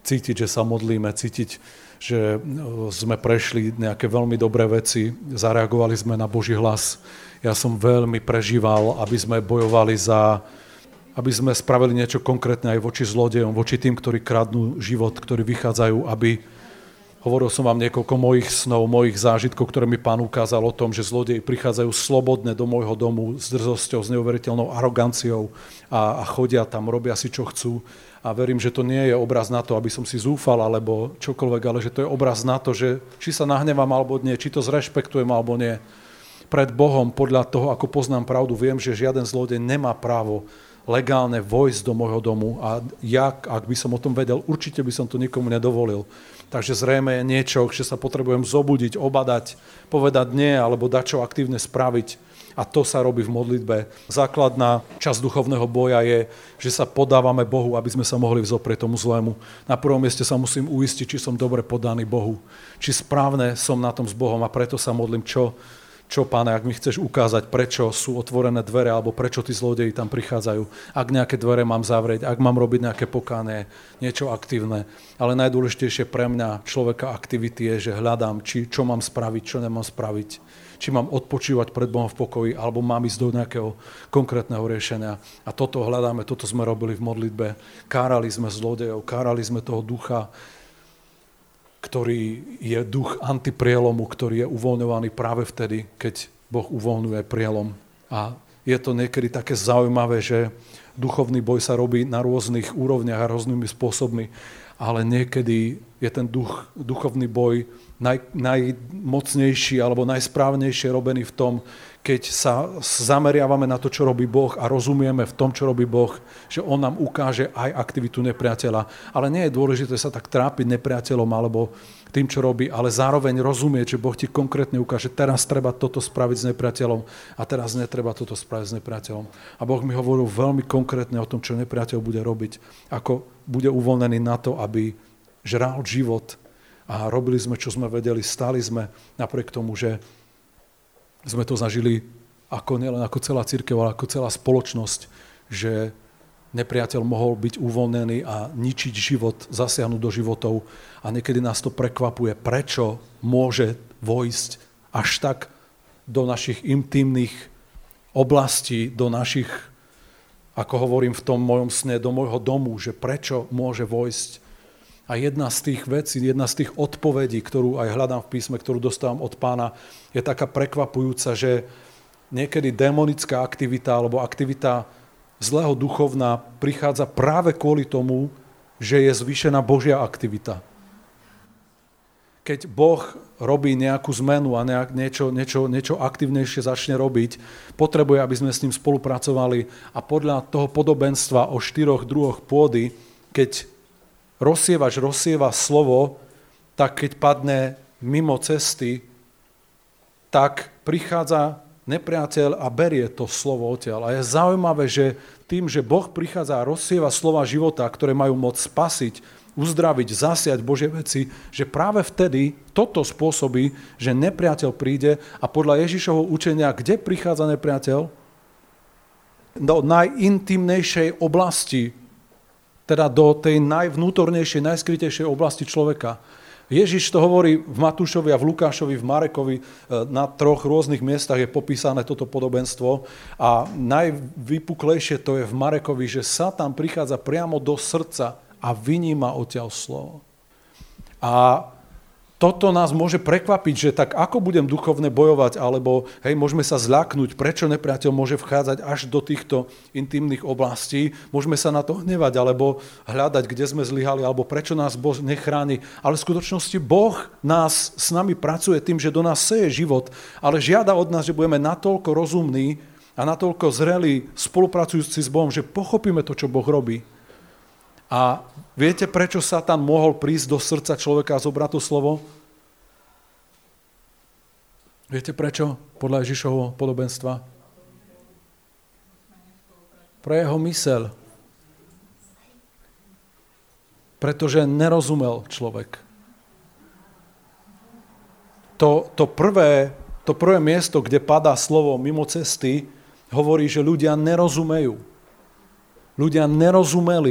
cítiť, že sa modlíme, cítiť, že sme prešli nejaké veľmi dobré veci, zareagovali sme na Boží hlas. Ja som veľmi prežíval, aby sme bojovali aby sme spravili niečo konkrétne aj voči zlodejom, voči tým, ktorí kradnú život, ktorí vychádzajú, hovoril som vám niekoľko mojich snov, mojich zážitkov, ktoré mi Pán ukázal o tom, že zlodeji prichádzajú slobodne do môjho domu s drzosťou, s neuveriteľnou aroganciou a chodia tam, robia si, čo chcú. A verím, že to nie je obraz na to, aby som si zúfal, alebo čokoľvek, ale že to je obraz na to, že či sa nahnevám, alebo nie, či to zrešpektujem, alebo nie. Pred Bohom, podľa toho, ako poznám pravdu, viem, že žiaden zlodej nemá právo legálne vojsť do môjho domu a ak by som o tom vedel, určite by som to nikomu nedovolil. Takže zrejme je niečo, že sa potrebujem zobudiť, obadať, povedať nie, alebo dať čo aktívne spraviť. A to sa robí v modlitbe. Základná časť duchovného boja je, že sa podávame Bohu, aby sme sa mohli vzoprieť tomu zlému. Na prvom mieste sa musím uistiť, či som dobre podaný Bohu. Či správne som na tom s Bohom a preto sa modlím, čo Pane, ak mi chceš ukázať, prečo sú otvorené dvere, alebo prečo tí zlodeji tam prichádzajú. Ak nejaké dvere mám zavrieť, ak mám robiť nejaké pokánie, niečo aktívne. Ale najdôležitejšie pre mňa človeka aktivity je, že hľadám, čo mám spraviť, čo nemám spraviť. Či mám odpočívať pred Bohom v pokoji, alebo mám ísť do nejakého konkrétneho riešenia. A toto hľadáme, toto sme robili v modlitbe. Kárali sme zlodejov, kárali sme toho ducha, ktorý je duch antiprielomu, ktorý je uvoľňovaný práve vtedy, keď Boh uvoľňuje prielom. A je to niekedy také zaujímavé, že duchovný boj sa robí na rôznych úrovniach a rôznymi spôsobmi, ale niekedy je ten duchovný boj najmocnejší alebo najsprávnejšie robený v tom, keď sa zameriavame na to, čo robí Boh a rozumieme v tom, čo robí Boh, že On nám ukáže aj aktivitu nepriateľa. Ale nie je dôležité sa tak trápiť nepriateľom alebo tým, čo robí, ale zároveň rozumieť, že Boh ti konkrétne ukáže, teraz treba toto spraviť s nepriateľom a teraz netreba toto spraviť s nepriateľom. A Boh mi hovoril veľmi konkrétne o tom, čo nepriateľ bude robiť, ako bude uvoľnený na to, aby žral život a robili sme, čo sme vedeli, stáli sme napriek tomu, že sme to zažili nielen ako celá cirkev, ale ako celá spoločnosť, že nepriateľ mohol byť uvoľnený a ničiť život, zasiahnuť do životov a niekedy nás to prekvapuje, prečo môže vojsť až tak do našich intimných oblastí, do našich, ako hovorím v tom mojom sne, do môjho domu, že prečo môže vojsť. A jedna z tých vecí, jedna z tých odpovedí, ktorú aj hľadám v písme, ktorú dostávam od Pána, je taká prekvapujúca, že niekedy démonická aktivita alebo aktivita zlého duchovná prichádza práve kvôli tomu, že je zvýšená Božia aktivita. Keď Boh robí nejakú zmenu a niečo aktívnejšie začne robiť, potrebuje, aby sme s ním spolupracovali a podľa toho podobenstva o 4 druhoch pôdy, keď rozsievač rozsieva slovo, tak keď padne mimo cesty, tak prichádza nepriateľ a berie to slovo odtiaľ. A je zaujímavé, že tým, že Boh prichádza a rozsieva slova života, ktoré majú moc spasiť, uzdraviť, zasiať Božie veci, že práve vtedy toto spôsobí, že nepriateľ príde a podľa Ježišovho učenia, kde prichádza nepriateľ? Do najintimnejšej oblasti, teda do tej najvnútornejšej, najskrytejšej oblasti človeka. Ježiš to hovorí v Matúšovi a v Lukášovi, v Marekovi, na 3 rôznych miestach je popísané toto podobenstvo a najvypuklejšie to je v Marekovi, že Satan prichádza priamo do srdca a vyníma odtiaľ slovo. A toto nás môže prekvapiť, že tak ako budem duchovne bojovať, alebo môžeme sa zľaknúť, prečo nepriateľ môže vchádzať až do týchto intimných oblastí, môžeme sa na to hnevať, alebo hľadať, kde sme zlyhali, alebo prečo nás Boh nechráni. Ale v skutočnosti Boh s nami pracuje tým, že do nás seje život, ale žiada od nás, že budeme natoľko rozumní a natoľko zrelí, spolupracujúci s Bohom, že pochopíme to, čo Boh robí. A viete, prečo Satan mohol prísť do srdca človeka a zobrať to slovo? Viete prečo? Podľa Ježišovho podobenstva? Pre jeho myseľ. Pretože nerozumel človek. To prvé miesto, kde padá slovo mimo cesty, hovorí, že ľudia nerozumejú. Ľudia nerozumeli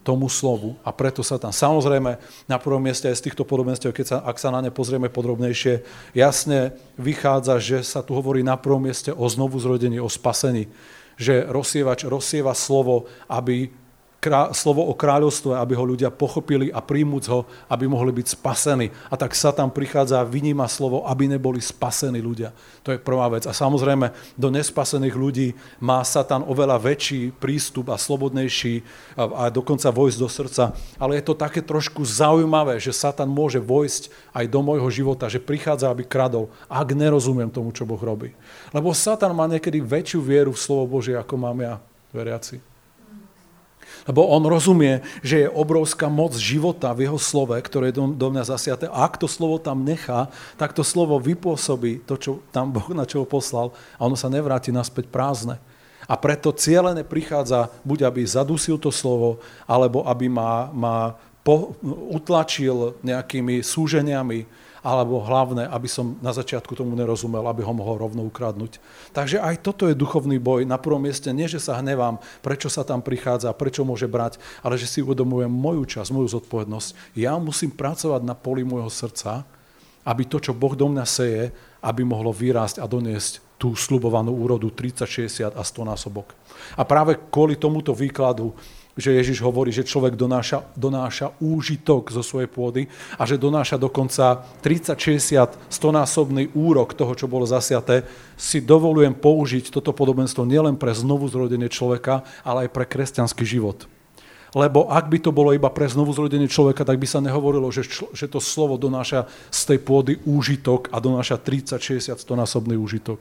tomu slovu a preto Satan. Samozrejme, na prvom mieste aj z týchto podobenstiev, ak sa na ne pozrieme podrobnejšie, jasne vychádza, že sa tu hovorí na prvom mieste o znovu zrodení, o spasení. Že rozsievač rozsieva slovo, slovo o kráľovstve, aby ho ľudia pochopili a príjmuť ho, aby mohli byť spasení. A tak Satan prichádza a vyníma slovo, aby neboli spasení ľudia. To je prvá vec. A samozrejme, do nespasených ľudí má Satan oveľa väčší prístup a slobodnejší a dokonca vojsť do srdca. Ale je to také trošku zaujímavé, že Satan môže vojsť aj do môjho života, že prichádza, aby kradol, ak nerozumiem tomu, čo Boh robí. Lebo Satan má niekedy väčšiu vieru v slovo Božie, ako mám ja, veriaci. Lebo on rozumie, že je obrovská moc života v jeho slove, ktoré je do mňa zasiaté. A ak to slovo tam nechá, tak to slovo vypôsobí to, čo tam Boh na čo ho poslal a ono sa nevráti naspäť prázdne. A preto cieľene prichádza, buď aby zadusil to slovo, alebo aby ma utlačil nejakými súženiami, alebo hlavne, aby som na začiatku tomu nerozumel, aby ho mohol rovno ukradnúť. Takže aj toto je duchovný boj. Na prvom mieste nie, že sa hnevám, prečo sa tam prichádza, prečo môže brať, ale že si uvedomujem moju časť, moju zodpovednosť. Ja musím pracovať na poli môjho srdca, aby to, čo Boh do mňa seje, aby mohlo vyrásť a doniesť tú sľubovanú úrodu 30, 60 a 100 násobok. A práve kvôli tomuto výkladu, že Ježiš hovorí, že človek donáša úžitok zo svojej pôdy a že donáša dokonca 30, 60, 100-násobný úrok toho, čo bolo zasiaté, si dovolujem použiť toto podobenstvo nielen pre znovu zrodenie človeka, ale aj pre kresťanský život. Lebo ak by to bolo iba pre znovu zrodenie človeka, tak by sa nehovorilo, že to slovo donáša z tej pôdy úžitok a donáša 30, 60, 100-násobný úžitok.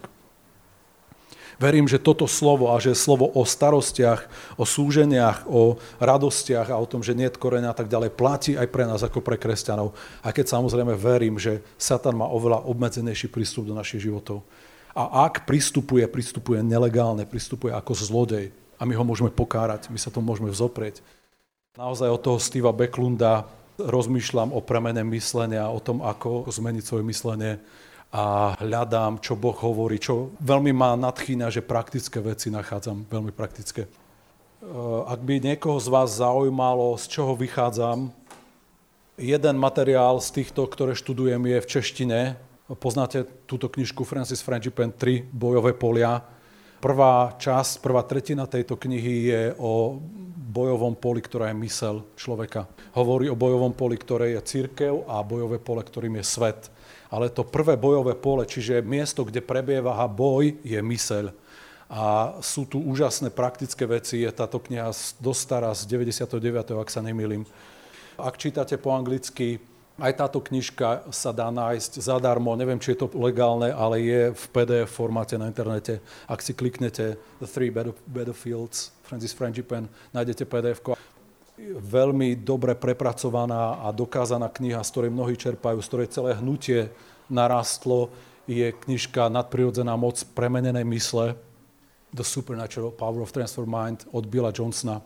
Verím, že toto slovo a že slovo o starostiach, o súženiach, o radostiach a o tom, že nie je koreňa a tak ďalej, platí aj pre nás ako pre kresťanov. A keď samozrejme verím, že Satan má oveľa obmedzenejší prístup do našich životov. A ak pristupuje nelegálne, pristupuje ako zlodej a my ho môžeme pokárať, my sa tomu môžeme vzoprieť. Naozaj od toho Steva Backlunda rozmýšľam o premene myslenia, o tom, ako zmeniť svoje myslenie a hľadám, čo Boh hovorí, čo veľmi ma nadchýňa, že praktické veci nachádzam, veľmi praktické. Ak by niekoho z vás zaujímalo, z čoho vychádzam, jeden materiál z týchto, ktoré študujem, je v češtine. Poznáte túto knižku Francis Frangipane 3 bojové polia. Prvá tretina tejto knihy je o bojovom poli, ktorá je myseľ človeka. Hovorí o bojovom poli, ktoré je cirkev a bojové pole, ktorým je svet. Ale to prvé bojové pole, čiže miesto, kde prebieha boj, je myseľ. A sú tu úžasné praktické veci. Je táto kniha dosť stará, z 99., ak sa nemýlim. Ak čítate po anglicky, aj táto knižka sa dá nájsť zadarmo. Neviem, či je to legálne, ale je v PDF formáte na internete. Ak si kliknete The Three Battlefields, Francis Frangipane, nájdete PDF-ko. Veľmi dobre prepracovaná a dokázaná kniha, z ktorej mnohí čerpajú, z ktorej celé hnutie narastlo, je knižka Nadprirodzená moc premenenej mysle, The Supernatural Power of Transformed Mind od Billa Johnsona.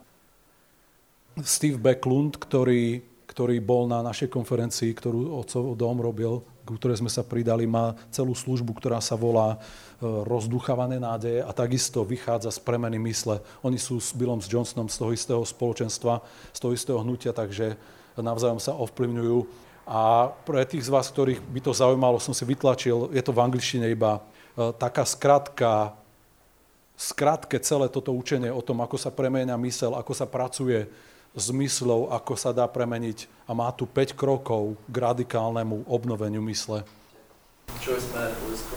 Steve Backlund, ktorý bol na našej konferencii, ktorú Otcov dom robil, ku ktorej sme sa pridali, má celú službu, ktorá sa volá Rozduchávané nádeje a takisto vychádza z premeny mysle. Oni sú s Billom Johnsonom z toho istého spoločenstva, z toho istého hnutia, takže navzájom sa ovplyvňujú. A pre tých z vás, ktorých by to zaujímalo, som si vytlačil, je to v angličtine iba taká skrátke celé toto učenie o tom, ako sa premenia myseľ, ako sa pracuje s myslou, ako sa dá premeniť a má tu 5 krokov k radikálnemu obnoveniu mysle. Joyce Meyer,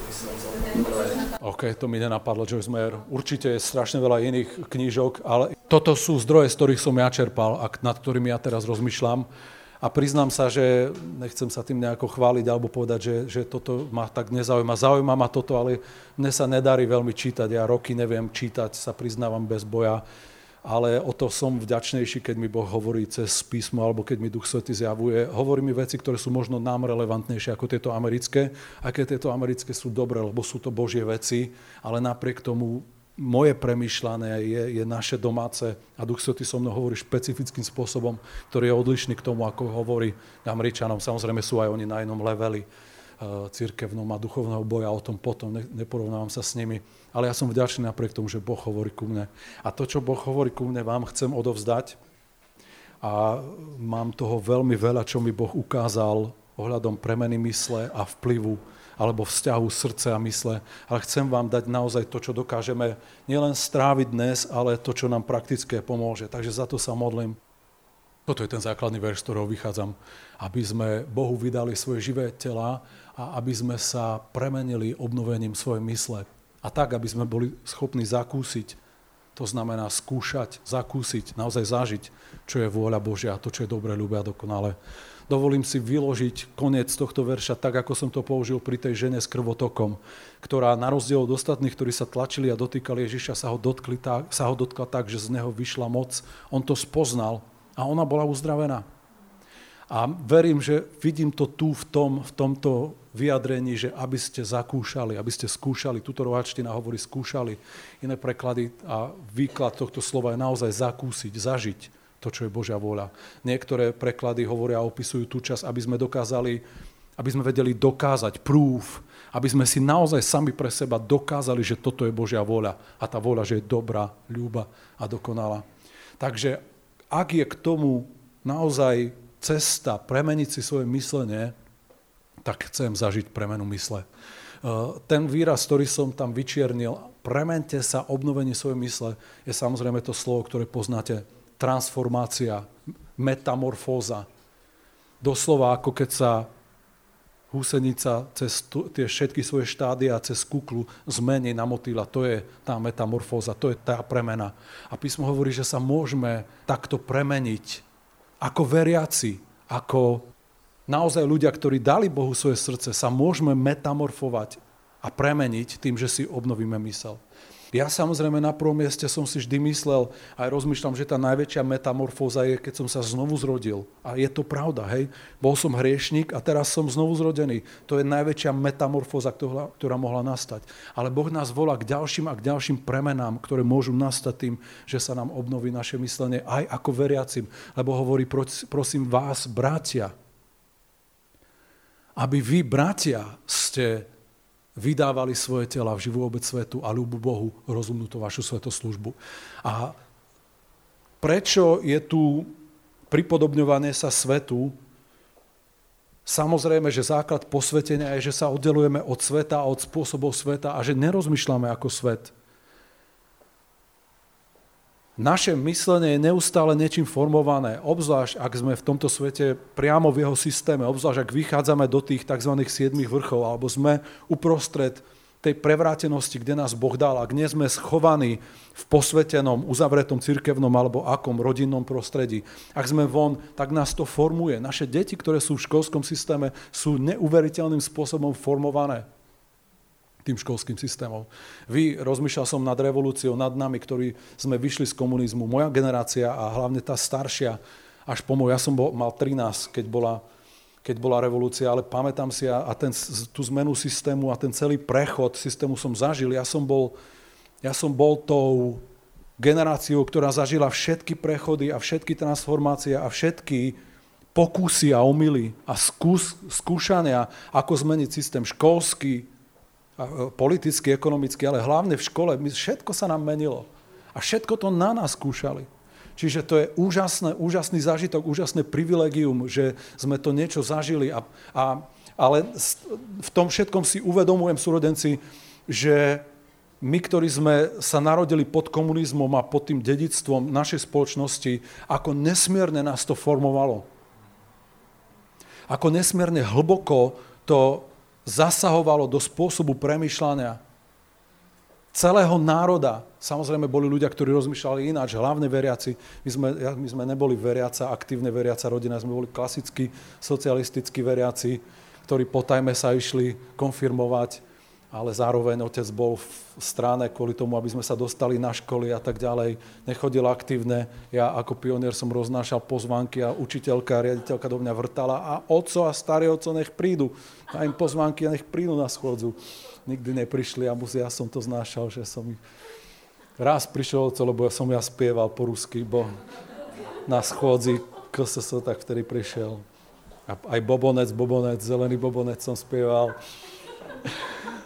OK, to mi nenapadlo, Joyce Meyer. Určite je strašne veľa iných knížok, ale toto sú zdroje, z ktorých som ja čerpal a nad ktorými ja teraz rozmýšľam. A priznám sa, že nechcem sa tým nejako chváliť alebo povedať, že toto ma tak nezaujíma. Zaujíma ma toto, ale mne sa nedarí veľmi čítať. Ja roky neviem čítať, sa priznávam bez boja. Ale o to som vďačnejší, keď mi Boh hovorí cez písmo, alebo keď mi Duch Svätý zjavuje. Hovorí mi veci, ktoré sú možno nám relevantnejšie ako tieto americké. A keď tieto americké sú dobré, lebo sú to Božie veci, ale napriek tomu moje premýšľanie je naše domáce a Duch Svätý so mnou hovorí špecifickým spôsobom, ktorý je odlišný k tomu, ako hovorí Američanom. Samozrejme sú aj oni na inom leveli cirkevnom a duchovného boja, o tom potom, neporovnávam sa s nimi. Ale ja som vďačný napriek tomu, že Boh hovorí ku mne. A to, čo Boh hovorí ku mne, vám chcem odovzdať. a mám toho veľmi veľa, čo mi Boh ukázal ohľadom premeny mysle a vplyvu alebo vzťahu srdce a mysle. Ale chcem vám dať naozaj to, čo dokážeme nielen stráviť dnes, ale to, čo nám praktické pomôže. Takže za to sa modlím. Toto je ten základný verš, z ktorého vychádzam. Aby sme Bohu vydali svoje živé tela a aby sme sa premenili obnovením svojej mysle. A tak, aby sme boli schopní zakúsiť, to znamená skúšať, zakúsiť, naozaj zažiť, čo je vôľa Božia, to, čo je dobre, ľúbe a dokonale. Dovolím si vyložiť koniec tohto verša tak, ako som to použil pri tej žene s krvotokom, ktorá na rozdiel od ostatných, ktorí sa tlačili a dotýkali Ježiša, sa ho dotkla tak, že z neho vyšla moc. On to spoznal a ona bola uzdravená. A verím, že vidím to tu v tomto vyjadrení, že aby ste zakúšali, aby ste skúšali, tuto roháčtina hovorí skúšali, iné preklady a výklad tohto slova je naozaj zakúsiť, zažiť to, čo je Božia vôľa. Niektoré preklady hovoria a opisujú tú časť, aby sme vedeli dokázať, proof, aby sme si naozaj sami pre seba dokázali, že toto je Božia vôľa a tá vôľa, že je dobrá, ľúba a dokonalá. Takže ak je k tomu naozaj cesta premeniť si svoje myslenie, tak chcem zažiť premenu mysle. Ten výraz, ktorý som tam vyčiernil, premente sa, obnovenie svojej mysle, je samozrejme to slovo, ktoré poznáte, transformácia, metamorfóza. Doslova ako keď sa húsenica cez tie všetky svoje štádia cez kuklu zmení na motýla. To je tá metamorfóza, to je tá premena. A písmo hovorí, že sa môžeme takto premeniť ako veriaci, ako naozaj ľudia, ktorí dali Bohu svoje srdce, sa môžeme metamorfovať a premeniť tým, že si obnovíme mysel. Ja samozrejme na prvom mieste som si vždy myslel, aj rozmýšľam, že tá najväčšia metamorfóza je, keď som sa znovu zrodil. A je to pravda, hej? Bol som hriešnik a teraz som znovu zrodený. To je najväčšia metamorfóza, ktorá mohla nastať. Ale Boh nás volá k ďalším a k ďalším premenám, ktoré môžu nastať tým, že sa nám obnoví naše myslenie aj ako veriacim. Lebo hovorí, prosím vás, bratia, aby vy, bratia, ste vydávali svoje tela v živú obeť svetu a ľúbu Bohu, rozumnutú vašu svätoslužbu. A prečo je tu pripodobňovanie sa svetu? Samozrejme, že základ posvetenia je, že sa oddelujeme od sveta a od spôsobov sveta a že nerozmýšľame ako svet. Naše myslenie je neustále niečím formované, obzvlášť ak sme v tomto svete priamo v jeho systéme, obzvlášť ak vychádzame do tých tzv. 7 vrchov, alebo sme uprostred tej prevrátenosti, kde nás Boh dal, ak nie sme schovaní v posvetenom, uzavretom cirkevnom alebo akom rodinnom prostredí. Ak sme von, tak nás to formuje. Naše deti, ktoré sú v školskom systéme, sú neuveriteľným spôsobom formované tým školským systémom. Rozmýšľal som nad revolúciou, nad nami, ktorí sme vyšli z komunizmu. Moja generácia a hlavne tá staršia, až po ja som mal 13, keď bola revolúcia, ale pamätám si a tú zmenu systému a ten celý prechod systému som zažil. Ja som bol tou generáciou, ktorá zažila všetky prechody a všetky transformácie a všetky pokusy a omyly a skúšania, ako zmeniť systém školský, politicky, ekonomicky, ale hlavne v škole. Všetko sa nám menilo. A všetko to na nás skúšali. Čiže to je úžasný zážitok, úžasné privilegium, že sme to niečo zažili. Ale v tom všetkom si uvedomujem, súrodenci, že my, ktorí sme sa narodili pod komunizmom a pod tým dedičstvom našej spoločnosti, ako nesmierne nás to formovalo. Ako nesmierne hlboko to zasahovalo do spôsobu premýšľania celého národa. Samozrejme boli ľudia, ktorí rozmýšľali ináč, hlavne veriaci. My sme neboli veriaca, aktívne veriaca rodina, sme boli klasickí socialistickí veriaci, ktorí potajme sa išli konfirmovať, ale zároveň otec bol v strane kvôli tomu, aby sme sa dostali na školy a tak ďalej. Nechodil aktívne. Ja ako pionier som roznášal pozvánky a učiteľka, riaditeľka do mňa vrtala a oco a starý oco nech prídu. A im pozvánky a nech prídu na schôdzu. Nikdy neprišli a ja som to znášal, že som ich... Raz prišiel oco, lebo som ja spieval po rusky, bo na schôdzi KSS tak vtedy prišiel. A aj bobonec, zelený bobonec som spieval.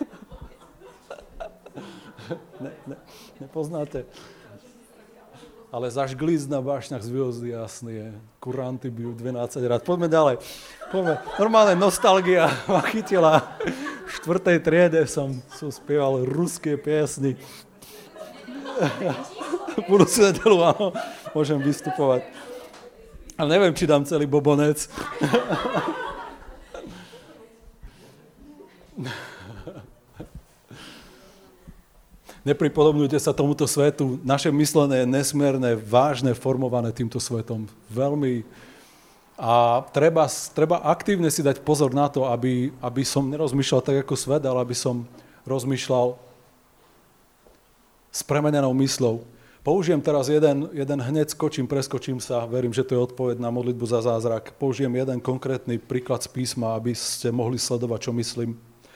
Nepoznáte. Ale zažglíc na bašňach z hviezdy jasný je. Kuranty bijú 12 rád. Poďme ďalej. Normálne nostalgia ma chytila. V 4. triede som spieval ruské piesny. Budúcu nedeľu, áno, môžem vystupovať. Ale neviem, či dám celý bobonec. Nepripodobňujte sa tomuto svetu. Naše myslené je nesmierne, vážne, formované týmto svetom. Veľmi. A treba aktívne si dať pozor na to, aby som nerozmýšľal tak ako svet, ale aby som rozmýšľal s premenenou mysľou. Použijem teraz jeden hneď preskočím sa, verím, že to je odpoveď na modlitbu za zázrak. Použijem jeden konkrétny príklad z písma, aby ste mohli sledovať, čo myslím.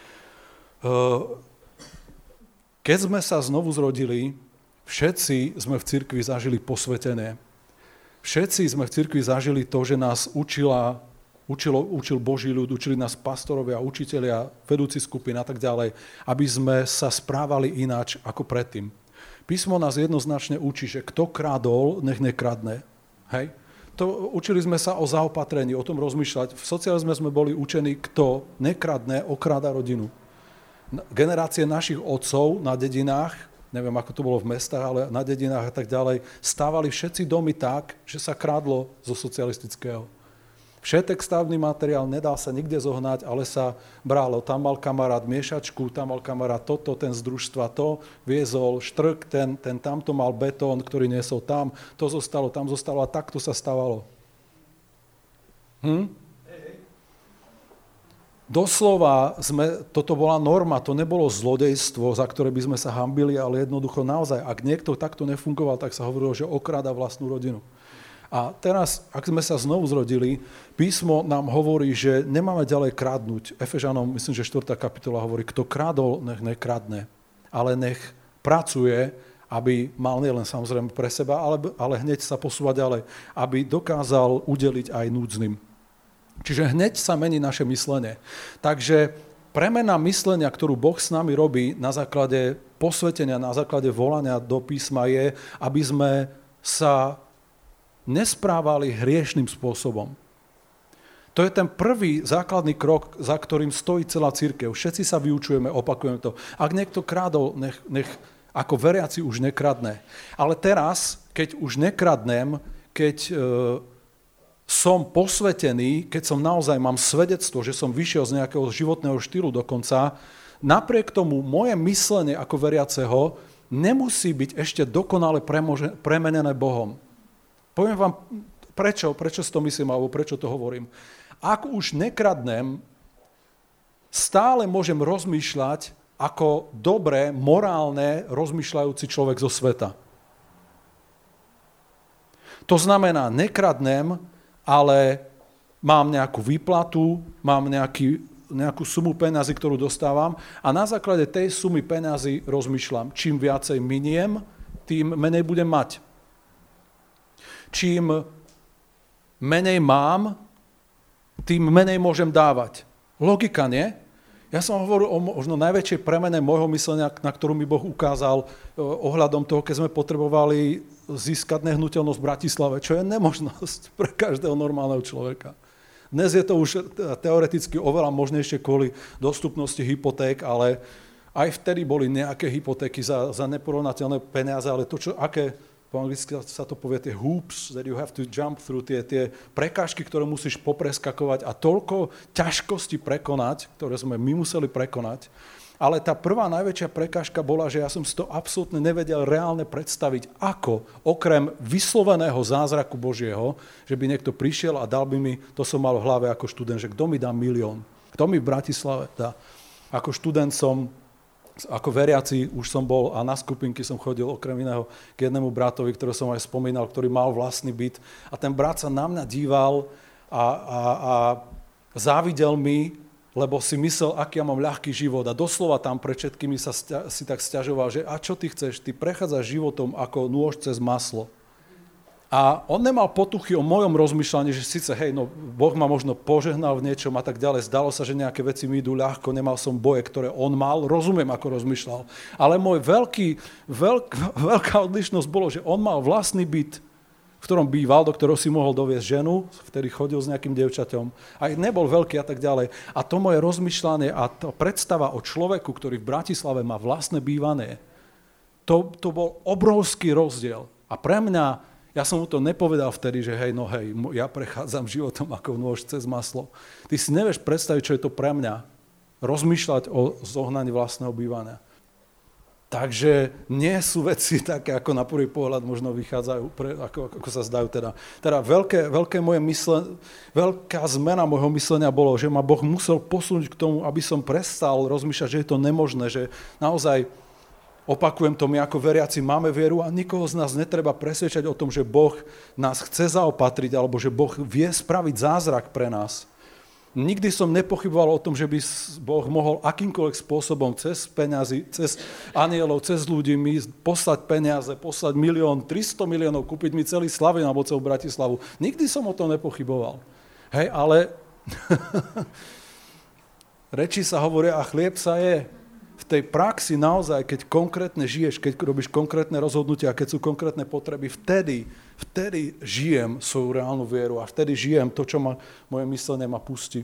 Keď sme sa znovu zrodili, všetci sme v cirkvi zažili posvetenie. Všetci sme v cirkvi zažili to, že nás učil Boží ľud, učili nás pastorovia, učitelia, vedúci skupín a tak ďalej, aby sme sa správali ináč ako predtým. Písmo nás jednoznačne učí, že kto krádol, nech nekradne. Hej? Učili sme sa o zaopatrení, o tom rozmýšľať. V socializme sme boli učení, kto nekradne, okráda rodinu. Generácie našich otcov na dedinách, neviem, ako to bolo v mestách, ale na dedinách a tak ďalej, stávali všetci domy tak, že sa krádlo zo socialistického. Všetek stavný materiál nedal sa nikde zohnať, ale sa bralo. Tam mal kamarát miešačku, tam mal kamarát toto, ten z družstva to, viezol štrk, ten tamto mal betón, ktorý niesol tam, to zostalo, tam zostalo a takto sa stávalo. Doslova toto bola norma, to nebolo zlodejstvo, za ktoré by sme sa hanbili, ale jednoducho naozaj, ak niekto takto nefungoval, tak sa hovorilo, že okráda vlastnú rodinu. A teraz, ak sme sa znovu zrodili, písmo nám hovorí, že nemáme ďalej krádnuť. Efežanom, myslím, že 4. kapitola hovorí, kto krádol, nech nekradne, ale nech pracuje, aby mal nielen samozrejme pre seba, ale hneď sa posúva ďalej, aby dokázal udeliť aj núdznym. Čiže hneď sa mení naše myslenie. Takže premena myslenia, ktorú Boh s nami robí na základe posvetenia, na základe volania do písma je, aby sme sa nesprávali hriešným spôsobom. To je ten prvý základný krok, za ktorým stojí celá cirkev. Všetci sa vyučujeme, opakujeme to. Ak niekto krádol, nech ako veriaci už nekradne. Ale teraz, keď už nekradnem, keď som posvetený, keď som naozaj mám svedectvo, že som vyšiel z nejakého životného štýlu dokonca, napriek tomu moje myslenie ako veriaceho nemusí byť ešte dokonale premenené Bohom. Poviem vám, prečo si to myslím, alebo prečo to hovorím. Ak už nekradnem, stále môžem rozmýšľať ako dobré, morálne, rozmýšľajúci človek zo sveta. To znamená, nekradnem, ale mám nejakú výplatu, mám nejakú sumu peňazí, ktorú dostávam a na základe tej sumy peňazí rozmýšľam. Čím viacej miniem, tým menej budem mať. Čím menej mám, tým menej môžem dávať. Logika, nie? Ja som hovoril o možno najväčšej premene môjho myslenia, na ktorú mi Boh ukázal ohľadom toho, keď sme potrebovali získať nehnuteľnosť v Bratislave, čo je nemožnosť pre každého normálneho človeka. Dnes je to už teoreticky oveľa možnejšie kvôli dostupnosti hypoték, ale aj vtedy boli nejaké hypotéky za neporovnateľné peniaze, ale to, aké po anglicky sa to povie, tie hoops that you have to jump through, tie prekážky, ktoré musíš popreskakovať a toľko ťažkosti prekonať, ktoré sme my museli prekonať. Ale tá prvá najväčšia prekážka bola, že ja som si to absolútne nevedel reálne predstaviť, ako okrem vysloveného zázraku Božieho, že by niekto prišiel a dal by mi, to som mal v hlave ako študent, že kto mi dá 1 000 000, kto mi v Bratislave dá. Ako študent ako veriaci už som bol a na skupinky som chodil okrem iného k jednému bratovi, ktorého som aj spomínal, ktorý mal vlastný byt a ten brat sa na mňa díval a závidel mi, lebo si myslel, aký ja mám ľahký život a doslova tam pred všetkými si tak sťažoval, že a čo ty chceš, ty prechádzaš životom ako nôž cez maslo. A on nemal potuchy o mojom rozmýšľaní, že síce, hej, no Boh ma možno požehnal v niečom a tak ďalej, zdalo sa, že nejaké veci mi idú ľahko, nemal som boje, ktoré on mal, rozumiem, ako rozmýšľal. Ale môj veľká odlišnosť bolo, že on mal vlastný byt, v ktorom býval, do ktorého si mohol doviesť ženu, vtedy chodil s nejakým dievčaťom, aj nebol veľký a tak ďalej. A to moje rozmýšľanie a tá predstava o človeku, ktorý v Bratislave má vlastné bývanie, to bol obrovský rozdiel. A pre mňa, ja som mu to nepovedal vtedy, že hej, ja prechádzam životom ako nôž cez maslo. Ty si nevieš predstaviť, čo je to pre mňa, rozmýšľať o zohnaní vlastného bývania. Takže nie sú veci také, ako na prvý pohľad možno vychádzajú, ako sa zdajú teda. Teda veľká zmena môjho myslenia bolo, že ma Boh musel posunúť k tomu, aby som prestal rozmýšľať, že je to nemožné, že naozaj opakujem to, my ako veriaci máme vieru a nikoho z nás netreba presvedčať o tom, že Boh nás chce zaopatriť alebo že Boh vie spraviť zázrak pre nás. Nikdy som nepochyboval o tom, že by Boh mohol akýmkoľvek spôsobom cez peňazí, cez anielov, cez ľudí mi poslať peniaze, poslať 1 300 000 000, kúpiť mi celý Slavín alebo celú Bratislavu. Nikdy som o tom nepochyboval. Hej, ale reči sa hovoria a chlieb sa je. V tej praxi naozaj, keď konkrétne žiješ, keď robíš konkrétne rozhodnutia, keď sú konkrétne potreby, vtedy žijem svoju reálnu vieru a vtedy žijem to, čo moje myslenie ma pustí.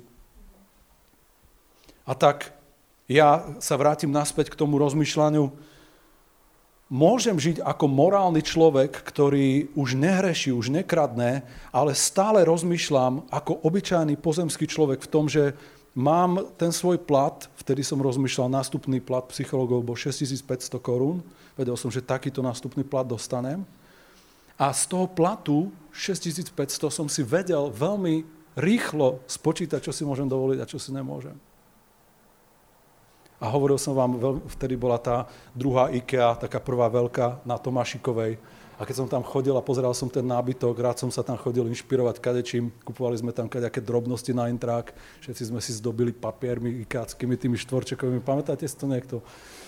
A tak ja sa vrátim naspäť k tomu rozmýšľaniu. Môžem žiť ako morálny človek, ktorý už nehreší, už nekradne, ale stále rozmýšľam ako obyčajný pozemský človek v tom, že mám ten svoj plat, vtedy som rozmýšľal, nástupný plat psychologov bol 6500 korún, vedel som, že takýto nástupný plat dostanem. A z toho platu 6500 som si vedel veľmi rýchlo spočítať, čo si môžem dovoliť a čo si nemôžem. A hovoril som vám, vtedy bola tá druhá IKEA, taká prvá veľká na Tomášikovej. A keď som tam chodil a pozeral som ten nábytok, rád som sa tam chodil inšpirovať kadečím, kupovali sme tam kadejaké drobnosti na intrák, všetci sme si zdobili papiermi ikáckými, tými štvorčekovými, pamätáte si to niekto?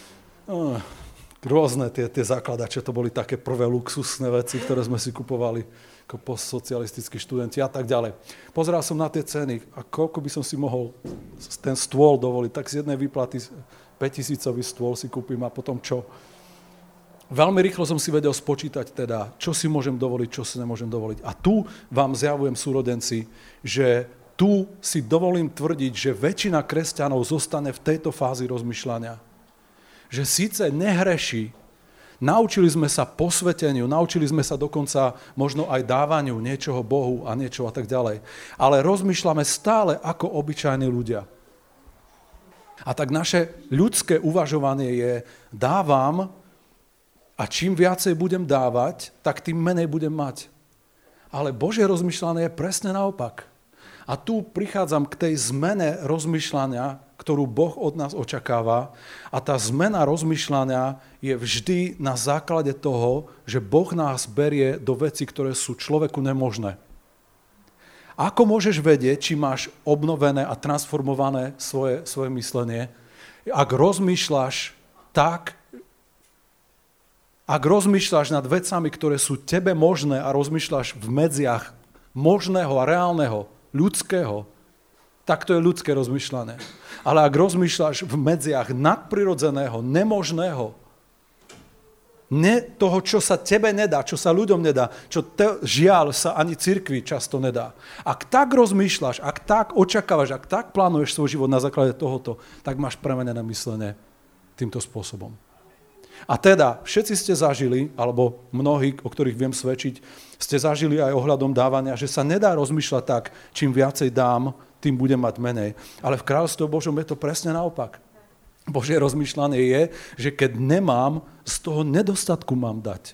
Rôzne tie základače, to boli také prvé luxusné veci, ktoré sme si kupovali ako postsocialistickí študenti a tak ďalej. Pozeral som na tie ceny a koľko by som si mohol ten stôl dovoliť, tak z jednej výplaty 5000-ový stôl si kúpim a potom čo? Veľmi rýchlo som si vedel spočítať teda, čo si môžem dovoliť, čo si nemôžem dovoliť. A tu vám zjavujem, súrodenci, že tu si dovolím tvrdiť, že väčšina kresťanov zostane v tejto fázi rozmýšľania. Že síce nehreší, naučili sme sa posveteniu, naučili sme sa dokonca možno aj dávaniu niečoho Bohu a niečo a tak ďalej, ale rozmýšľame stále ako obyčajní ľudia. A tak naše ľudské uvažovanie je, dávam, a čím viacej budem dávať, tak tým menej budem mať. Ale Božie rozmýšľanie je presne naopak. A tu prichádzam k tej zmene rozmýšľania, ktorú Boh od nás očakáva. A tá zmena rozmýšľania je vždy na základe toho, že Boh nás berie do vecí, ktoré sú človeku nemožné. Ako môžeš vedieť, či máš obnovené a transformované svoje myslenie, ak rozmýšľaš tak, ak rozmýšľaš nad vecami, ktoré sú tebe možné a rozmýšľaš v medziach možného a reálneho, ľudského, tak to je ľudské rozmýšľanie. Ale ak rozmýšľaš v medziach nadprirodzeného, nemožného, toho, čo sa tebe nedá, čo sa ľuďom nedá, čo žiaľ sa ani cirkvi často nedá. Ak tak rozmýšľaš, ak tak očakávaš, ak tak plánuješ svoj život na základe tohoto, tak máš premenené myslenie týmto spôsobom. A teda, všetci ste zažili, alebo mnohí, o ktorých viem svedčiť, ste zažili aj ohľadom dávania, že sa nedá rozmýšľať tak, čím viacej dám, tým budem mať menej. Ale v kráľovstve Božom je to presne naopak. Božie rozmýšľanie je, že keď nemám, z toho nedostatku mám dať.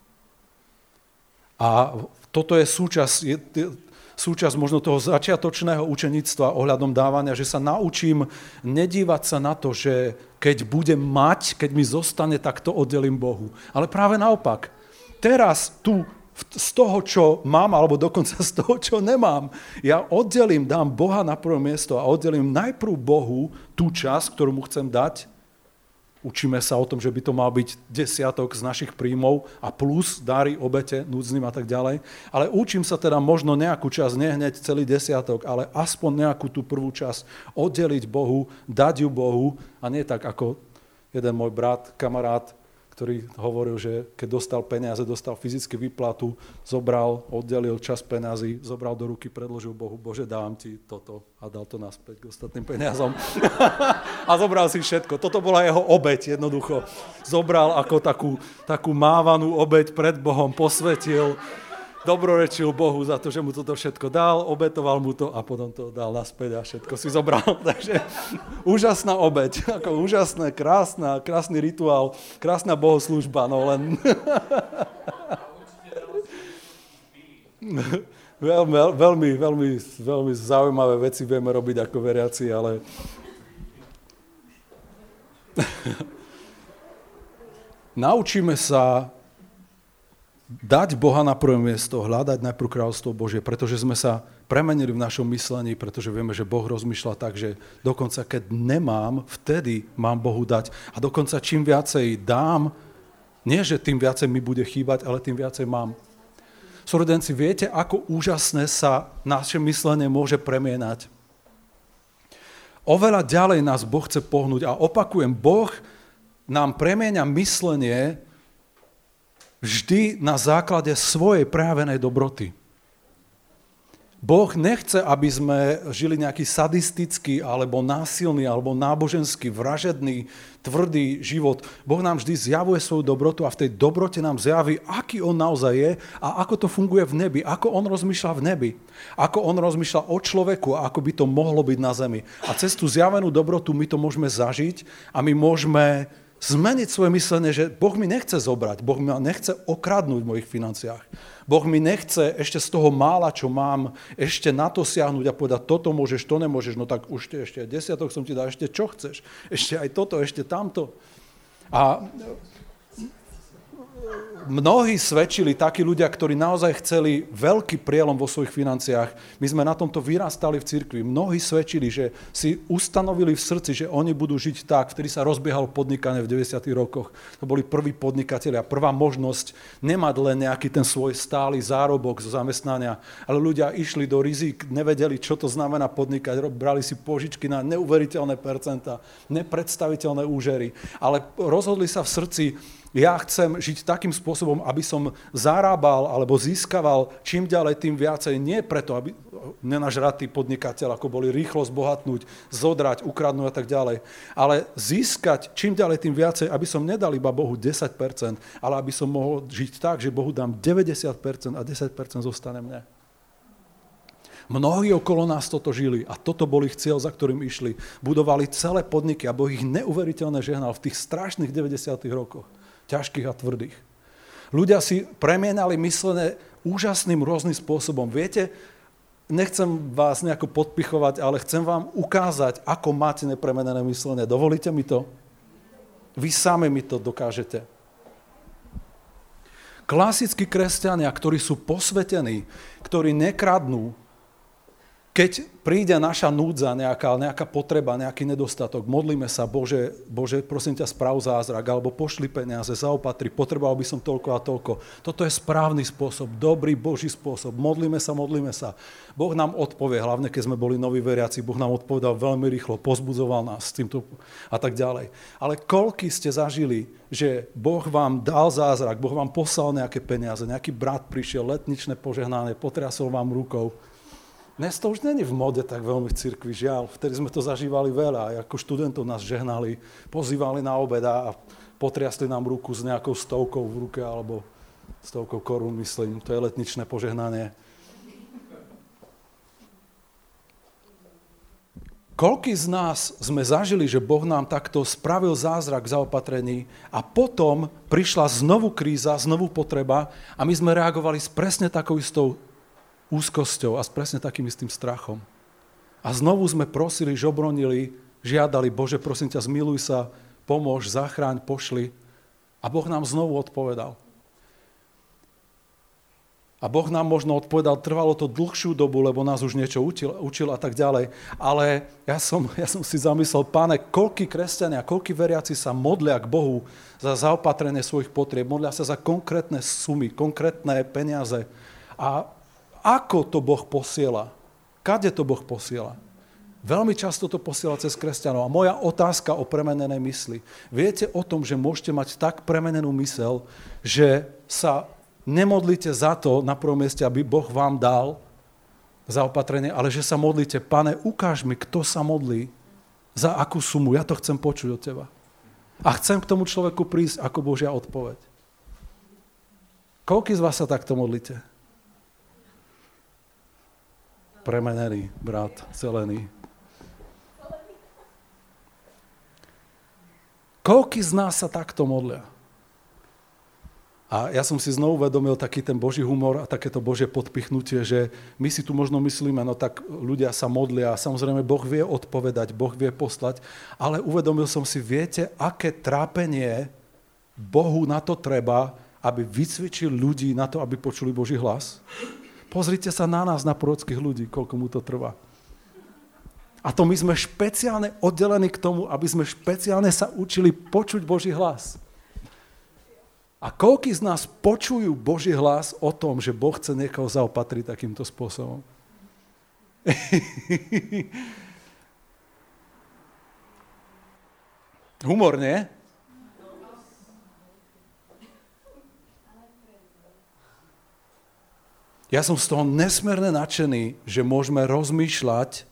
A toto je súčasť možno toho začiatočného učeníctva ohľadom dávania, že sa naučím nedívať sa na to, že keď budem mať, keď mi zostane, tak to oddelím Bohu. Ale práve naopak. Teraz tu z toho, čo mám, alebo dokonca z toho, čo nemám, ja oddelím, dám Boha na prvé miesto a oddelím najprv Bohu tú časť, ktorú mu chcem dať, Učíme sa o tom, že by to mal byť 10% z našich príjmov a plus dary, obete, núdznym a tak ďalej. Ale učím sa teda možno nejakú časť, nie hneď celý 10%, ale aspoň nejakú tú prvú časť oddeliť Bohu, dať ju Bohu a nie tak ako jeden môj brat, kamarát, ktorý hovoril, že keď dostal peniaze, dostal fyzicky výplatu, zobral, oddelil časť peniazy, zobral do ruky, predložil Bohu, Bože, dávam ti toto a dal to naspäť k ostatným peniazom. A zobral si všetko. Toto bola jeho obeť, jednoducho. Zobral ako takú mávanú obeť pred Bohom, posvetil, dobrorečil Bohu za to, že mu toto všetko dal, obetoval mu to a potom to dal naspäť a všetko si zobral. Takže úžasná obeť, ako úžasné, krásny rituál, krásna bohoslúžba, no len... veľmi zaujímavé veci vieme robiť ako veriaci, ale... Naučíme sa dať Boha na prvé miesto, hľadať najprv kráľovstvo Božie, pretože sme sa premenili v našom myslení, pretože vieme, že Boh rozmýšľa tak, že dokonca keď nemám, vtedy mám Bohu dať. A dokonca čím viacej dám, nie že tým viacej mi bude chýbať, ale tým viacej mám. Súrodenci, viete, ako úžasné sa naše myslenie môže premienať? Oveľa ďalej nás Boh chce pohnúť a opakujem, Boh nám premieňa myslenie vždy na základe svojej prejavenej dobroty. Boh nechce, aby sme žili nejaký sadistický, alebo násilný, alebo náboženský, vražedný, tvrdý život. Boh nám vždy zjavuje svoju dobrotu a v tej dobrote nám zjaví, aký on naozaj je a ako to funguje v nebi, ako on rozmýšľa v nebi, ako on rozmýšľa o človeku a ako by to mohlo byť na zemi. A cez tú zjavenú dobrotu my to môžeme zažiť a my môžeme zmeniť svoje myslenie, že Boh mi nechce zobrať, Boh mi nechce okradnúť v mojich financiách. Boh mi nechce ešte z toho mála, čo mám, ešte na to siahnuť a povedať, toto môžeš, to nemôžeš, no tak už ešte 10 som ti dal, ešte čo chceš, ešte aj toto, ešte tamto. A mnohí svedčili, takí ľudia, ktorí naozaj chceli veľký prielom vo svojich financiách. My sme na tomto vyrastali v cirkvi. Mnohí svedčili, že si ustanovili v srdci, že oni budú žiť tak, vtedy sa rozbiehalo podnikanie v 90. rokoch. To boli prví podnikatelia, prvá možnosť nemať len nejaký ten svoj stály zárobok zo zamestnania, ale ľudia išli do rizik, nevedeli, čo to znamená podnikať, brali si požičky na neuveriteľné percentá, nepredstaviteľné úžery, ale rozhodli sa v srdci, ja chcem žiť takým spôsobom, aby som zarábal alebo získaval čím ďalej, tým viacej. Nie preto, aby nenažratý podnikateľ, ako boli rýchlo zbohatnúť, zodrať, ukradnúť a tak ďalej. Ale získať čím ďalej, tým viacej, aby som nedal iba Bohu 10%, ale aby som mohol žiť tak, že Bohu dám 90% a 10% zostane mne. Mnohí okolo nás toto žili a toto bol ich cieľ, za ktorým išli. Budovali celé podniky a Boh ich neuveriteľne žehnal v tých strašných 90. rokoch. Ťažkých a tvrdých. Ľudia si premienali myslené úžasným rôznym spôsobom. Viete, nechcem vás nejako podpichovať, ale chcem vám ukázať, ako máte nepremenené myslenie. Dovolíte mi to? Vy sami mi to dokážete. Klasickí kresťania, ktorí sú posvetení, ktorí nekradnú, keď príde naša núdza, nejaká potreba, nejaký nedostatok, modlíme sa, Bože, prosím ťa, správ zázrak, alebo pošli peniaze, zaopatri, potreboval by som toľko a toľko. Toto je správny spôsob, dobrý Boží spôsob. Modlíme sa. Boh nám odpovie, hlavne keď sme boli noví veriaci, Boh nám odpovedal veľmi rýchlo, pozbudzoval nás s týmto a tak ďalej. Ale koľký ste zažili, že Boh vám dal zázrak, Boh vám poslal nejaké peniaze, nejaký brat prišiel, letničné požehnanie, potriasol vám rukou. Dnes to už není v mode tak veľmi v cirkvi, žiaľ. Vtedy sme to zažívali veľa. Ako študentov nás žehnali, pozývali na obed a potriasli nám ruku s nejakou stovkou v ruke, alebo 100 korún, myslím. To je letničné požehnanie. Koľký z nás sme zažili, že Boh nám takto spravil zázrak v zaopatrení a potom prišla znovu kríza, znovu potreba a my sme reagovali s presne takou istou úzkosťou a s presne takým istým strachom. A znovu sme prosili, žobronili, žiadali, Bože, prosím ťa, zmiluj sa, pomôž, zachráň, pošli. A Boh nám znovu odpovedal. A Boh nám možno odpovedal, trvalo to dlhšiu dobu, lebo nás už niečo učil a tak ďalej. Ale ja som si zamyslel, Páne, koľkí kresťania, koľkí veriaci sa modlia k Bohu za zaopatrenie svojich potrieb, modlia sa za konkrétne sumy, konkrétne peniaze. A ako to Boh posiela? Kade to Boh posiela? Veľmi často to posiela cez kresťanov. A moja otázka o premenenej mysli. Viete o tom, že môžete mať tak premenenú mysel, že sa nemodlíte za to na prvom mieste, aby Boh vám dal zaopatrenie, ale že sa modlíte, Pane, ukáž mi, kto sa modlí, za akú sumu, ja to chcem počuť od teba. A chcem k tomu človeku prísť ako Božia odpoveď. Koľký z vás sa takto modlíte? Premenený brat, zelený. Koľký z nás sa takto modlia? A ja som si znovu uvedomil taký ten Boží humor a takéto Božie podpichnutie, že my si tu možno myslíme, no tak ľudia sa modlia, samozrejme Boh vie odpovedať, Boh vie poslať, ale uvedomil som si, viete, aké trápenie Bohu na to treba, aby vycvičil ľudí na to, aby počuli Boží hlas? Pozrite sa na nás, na prorockých ľudí, koľko mu to trvá. A to my sme špeciálne oddelení k tomu, aby sme špeciálne sa učili počuť Boží hlas. A koľký z nás počujú Boží hlas o tom, že Boh chce niekoho zaopatriť takýmto spôsobom? Humor, nie? Ja som z toho nesmierne nadšený, že môžeme rozmýšľať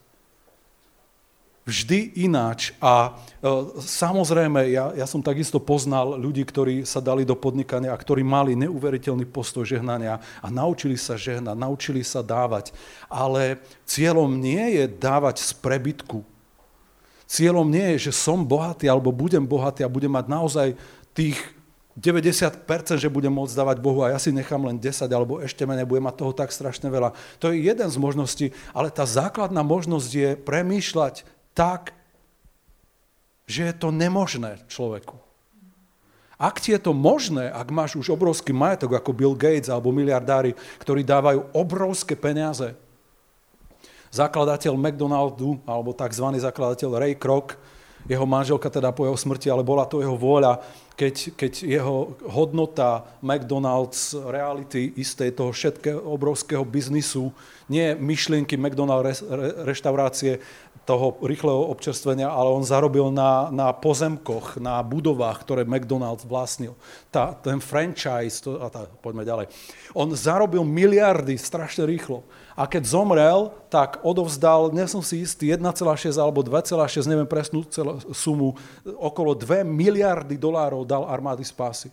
vždy ináč a samozrejme, ja som takisto poznal ľudí, ktorí sa dali do podnikania a ktorí mali neuveriteľný postoj žehnania a naučili sa žehnať, naučili sa dávať. Ale cieľom nie je dávať z prebytku. Cieľom nie je, že som bohatý alebo budem bohatý a budem mať naozaj tých 90%, že budem môcť dávať Bohu a ja si nechám len 10 alebo ešte menej, budem mať toho tak strašne veľa. To je jeden z možností, ale tá základná možnosť je premýšľať tak, že je to nemožné človeku. Ak ti je to možné, ak máš už obrovský majetok ako Bill Gates alebo miliardári, ktorí dávajú obrovské peniaze, zakladateľ McDonaldu, alebo tzv. Zakladateľ Ray Kroc, jeho manželka teda po jeho smrti, ale bola to jeho vôľa, keď jeho hodnota McDonald's reality istej toho všetkého obrovského biznisu, nie myšlienky McDonald's reštaurácie, toho rýchleho občerstvenia, ale on zarobil na pozemkoch, na budovách, ktoré McDonald's vlastnil. Ten franchise, poďme ďalej. On zarobil miliardy strašne rýchlo. A keď zomrel, tak odovzdal, nie som si istý, 1,6 alebo 2,6, neviem presnú sumu, okolo 2 miliardy dolárov dal armády spásy.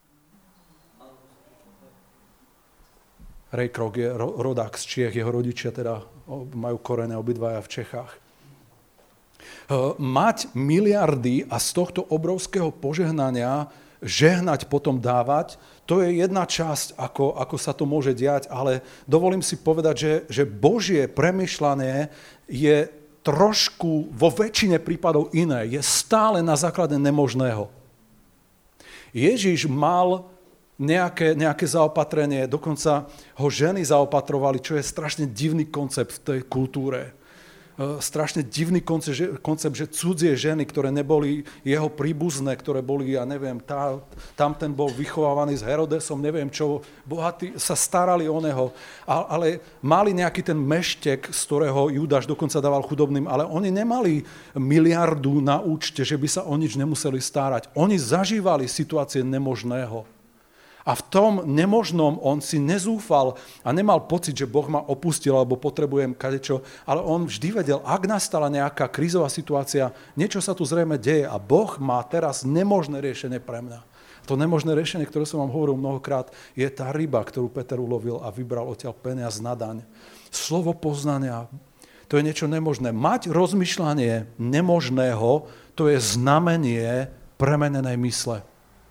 Ray Kroc je rodák z Čiech, jeho rodičia teda majú korene obidvaja v Čechách. Mať miliardy a z tohto obrovského požehnania žehnať, potom dávať, to je jedna časť, ako sa to môže diať, ale dovolím si povedať, že Božie premýšľanie je trošku vo väčšine prípadov iné. Je stále na základe nemožného. Ježiš mal nejaké zaopatrenie, dokonca ho ženy zaopatrovali, čo je strašne divný koncept v tej kultúre. Strašne divný koncept, že cudzie ženy, ktoré neboli jeho príbuzné, ktoré boli, ja neviem, tamten bol vychovávaný s Herodesom, neviem čo, bohatí sa starali o neho, ale mali nejaký ten meštek, z ktorého Judáš dokonca dával chudobným, ale oni nemali miliardu na účte, že by sa o nič nemuseli starať. Oni zažívali situácie nemožného. A v tom nemožnom on si nezúfal a nemal pocit, že Boh ma opustil alebo potrebujem kadečo, ale on vždy vedel, ak nastala nejaká krízová situácia, niečo sa tu zrejme deje a Boh má teraz nemožné riešenie pre mňa. To nemožné riešenie, ktoré som vám hovoril mnohokrát, je tá ryba, ktorú Peter ulovil a vybral odtiaľ peniaz na daň. Slovo poznania, to je niečo nemožné. Mať rozmýšľanie nemožného, to je znamenie premenenej mysle.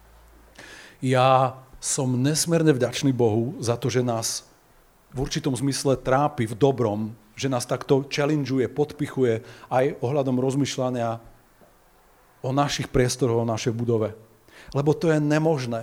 Ja som nesmierne vďačný Bohu za to, že nás v určitom zmysle trápi v dobrom, že nás takto challengeuje, podpichuje aj ohľadom rozmýšľania o našich priestoroch, o našej budove. Lebo to je nemožné.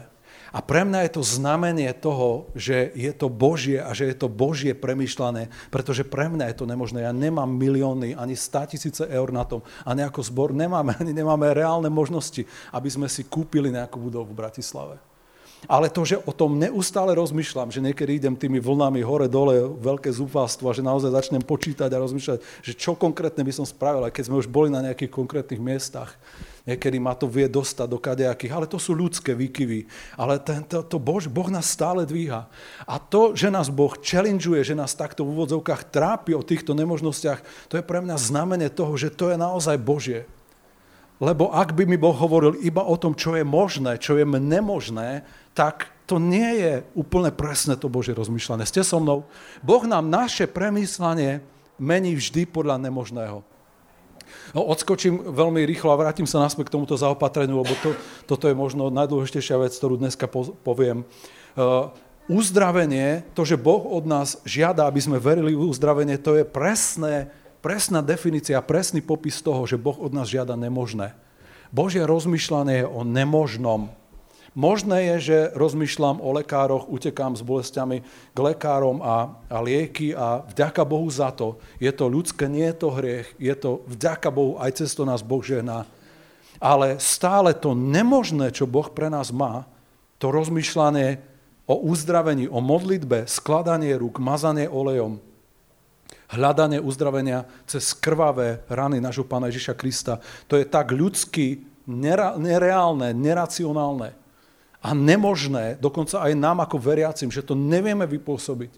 A pre mňa je to znamenie toho, že je to Božie a že je to Božie premýšľané, pretože pre mňa je to nemožné. Ja nemám milióny, ani 100 000 eur na tom a nejako zbor nemáme reálne možnosti, aby sme si kúpili nejakú budovu v Bratislave. Ale to, že o tom neustále rozmýšľam, že niekedy idem tými vlnami hore-dole, veľké zúfalstvo a že naozaj začnem počítať a rozmýšľať, že čo konkrétne by som spravil, aj keď sme už boli na nejakých konkrétnych miestach. Niekedy ma to vie dostať do kadejakých, ale to sú ľudské výkyvy. Ale Boh nás stále dvíha. A to, že nás Boh challengeuje, že nás takto v úvodzovkách trápi o týchto nemožnostiach, to je pre mňa znamenie toho, že to je naozaj Božie. Lebo ak by mi Boh hovoril iba o tom, čo je možné, čo je nemožné, tak to nie je úplne presne to Božie rozmýšľanie. Ste so mnou? Boh nám naše premýšľanie mení vždy podľa nemožného. Odskočím veľmi rýchlo a vrátim sa naspäť k tomuto zaopatreniu, lebo toto je možno najdôležitejšia vec, ktorú dneska poviem. Uzdravenie, to, že Boh od nás žiada, aby sme verili v uzdravenie, to je presná definícia, presný popis toho, že Boh od nás žiada nemožné. Božie rozmýšľanie je o nemožnom. Možné je, že rozmýšľam o lekároch, utekám s bolestiami k lekárom a lieky a vďaka Bohu za to. Je to ľudské, nie je to hriech, je to vďaka Bohu, aj cez to nás Boh žehná. Ale stále to nemožné, čo Boh pre nás má, to rozmýšľanie o uzdravení, o modlitbe, skladanie rúk, mazanie olejom, hľadanie uzdravenia cez krvavé rany nášho Pána Ježiša Krista, to je tak ľudsky nereálne, neracionálne a nemožné, dokonca aj nám ako veriacim, že to nevieme vypôsobiť.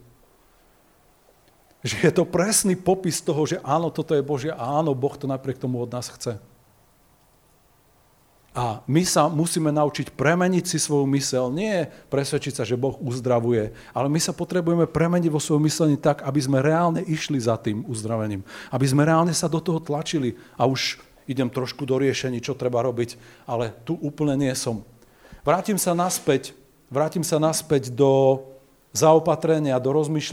Že je to presný popis toho, že áno, toto je Božie a áno, Boh to napriek tomu od nás chce. A my sa musíme naučiť premeniť si svoju myseľ, nie presvedčiť sa, že Boh uzdravuje, ale my sa potrebujeme premeniť vo svojom myslení tak, aby sme reálne išli za tým uzdravením, aby sme reálne sa do toho tlačili a už idem trošku do riešení, čo treba robiť, ale tu úplne nie som. Vrátim sa naspäť do zaopatrenia, do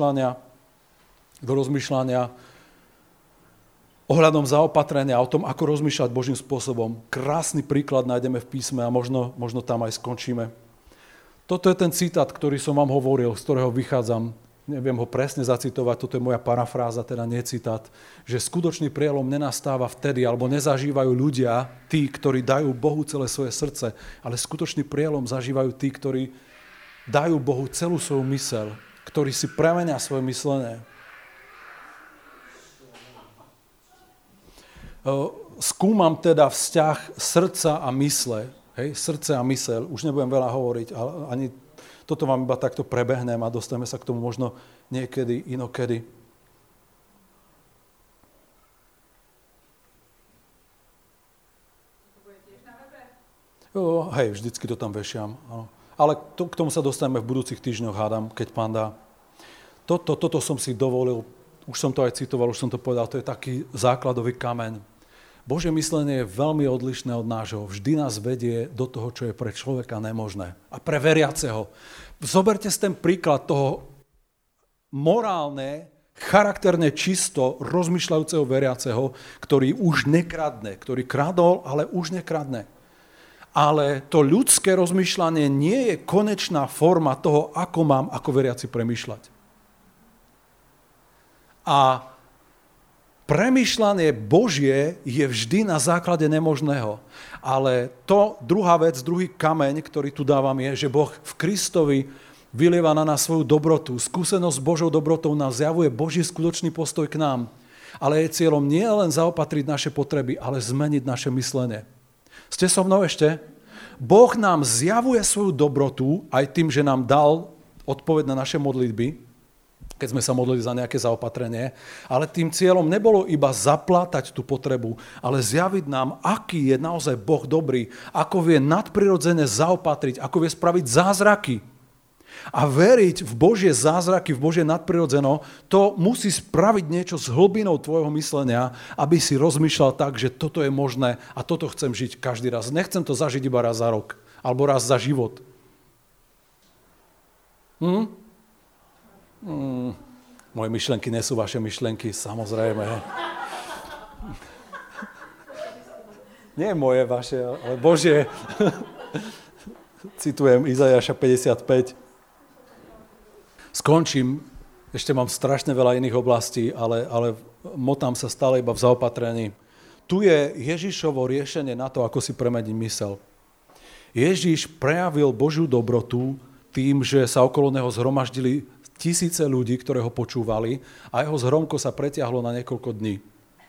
rozmýšľania ohľadom zaopatrenia, o tom, ako rozmýšľať Božím spôsobom. Krásny príklad nájdeme v písme a možno tam aj skončíme. Toto je ten citát, ktorý som vám hovoril, z ktorého vychádzam. Neviem ho presne zacitovať, toto je moja parafráza, teda nie citát, že skutočný prielom nenastáva vtedy, alebo nezažívajú ľudia, tí, ktorí dajú Bohu celé svoje srdce, ale skutočný prielom zažívajú tí, ktorí dajú Bohu celú svoju myseľ, ktorí si premenia svoje myslenie. Skúmam teda vzťah srdca a mysle, srdce a myseľ, už nebudem veľa hovoriť, ale ani toto vám iba takto prebehnem a dostaneme sa k tomu možno niekedy, inokedy. Vždycky to tam vešiam. Áno. Ale k tomu sa dostaneme v budúcich týždňoch, hádam, keď Pán dá. Toto som si dovolil, už som to aj citoval, už som to povedal, to je taký základový kameň. Božie myslenie je veľmi odlišné od nášho. Vždy nás vedie do toho, čo je pre človeka nemožné. A pre veriaceho. Zoberte si ten príklad toho morálne, charakterne čisto rozmýšľajúceho veriaceho, ktorý už nekradne, ktorý kradol, ale už nekradne. Ale to ľudské rozmýšľanie nie je konečná forma toho, ako mám ako veriaci premýšľať. A premýšľanie Božie je vždy na základe nemožného. Ale to, druhá vec, druhý kameň, ktorý tu dávam, je, že Boh v Kristovi vylieva na nás svoju dobrotu. Skúsenosť s Božou dobrotou nás zjavuje Boží skutočný postoj k nám. Ale jej cieľom nie je len zaopatriť naše potreby, ale zmeniť naše myslenie. Ste so mnou ešte? Boh nám zjavuje svoju dobrotu aj tým, že nám dal odpoveď na naše modlitby, keď sme sa modlili za nejaké zaopatrenie, ale tým cieľom nebolo iba zaplátať tú potrebu, ale zjaviť nám, aký je naozaj Boh dobrý, ako vie nadprirodzene zaopatriť, ako vie spraviť zázraky. A veriť v Božie zázraky, v Božie nadprirodzeno, to musí spraviť niečo s hlbinou tvojho myslenia, aby si rozmýšľal tak, že toto je možné a toto chcem žiť každý raz. Nechcem to zažiť iba raz za rok, alebo raz za život. Moje myšlenky nie sú vaše myšlenky, samozrejme. Nie moje, vaše, ale Božie. Citujem Izaiáša 55. Skončím, ešte mám strašne veľa iných oblastí, ale motám sa stále iba v zaopatrení. Tu je Ježišovo riešenie na to, ako si premeniť mysel. Ježiš prejavil Božiu dobrotu tým, že sa okolo neho zhromaždili tisíce ľudí, ktoré ho počúvali a jeho zhromko sa pretiahlo na niekoľko dní.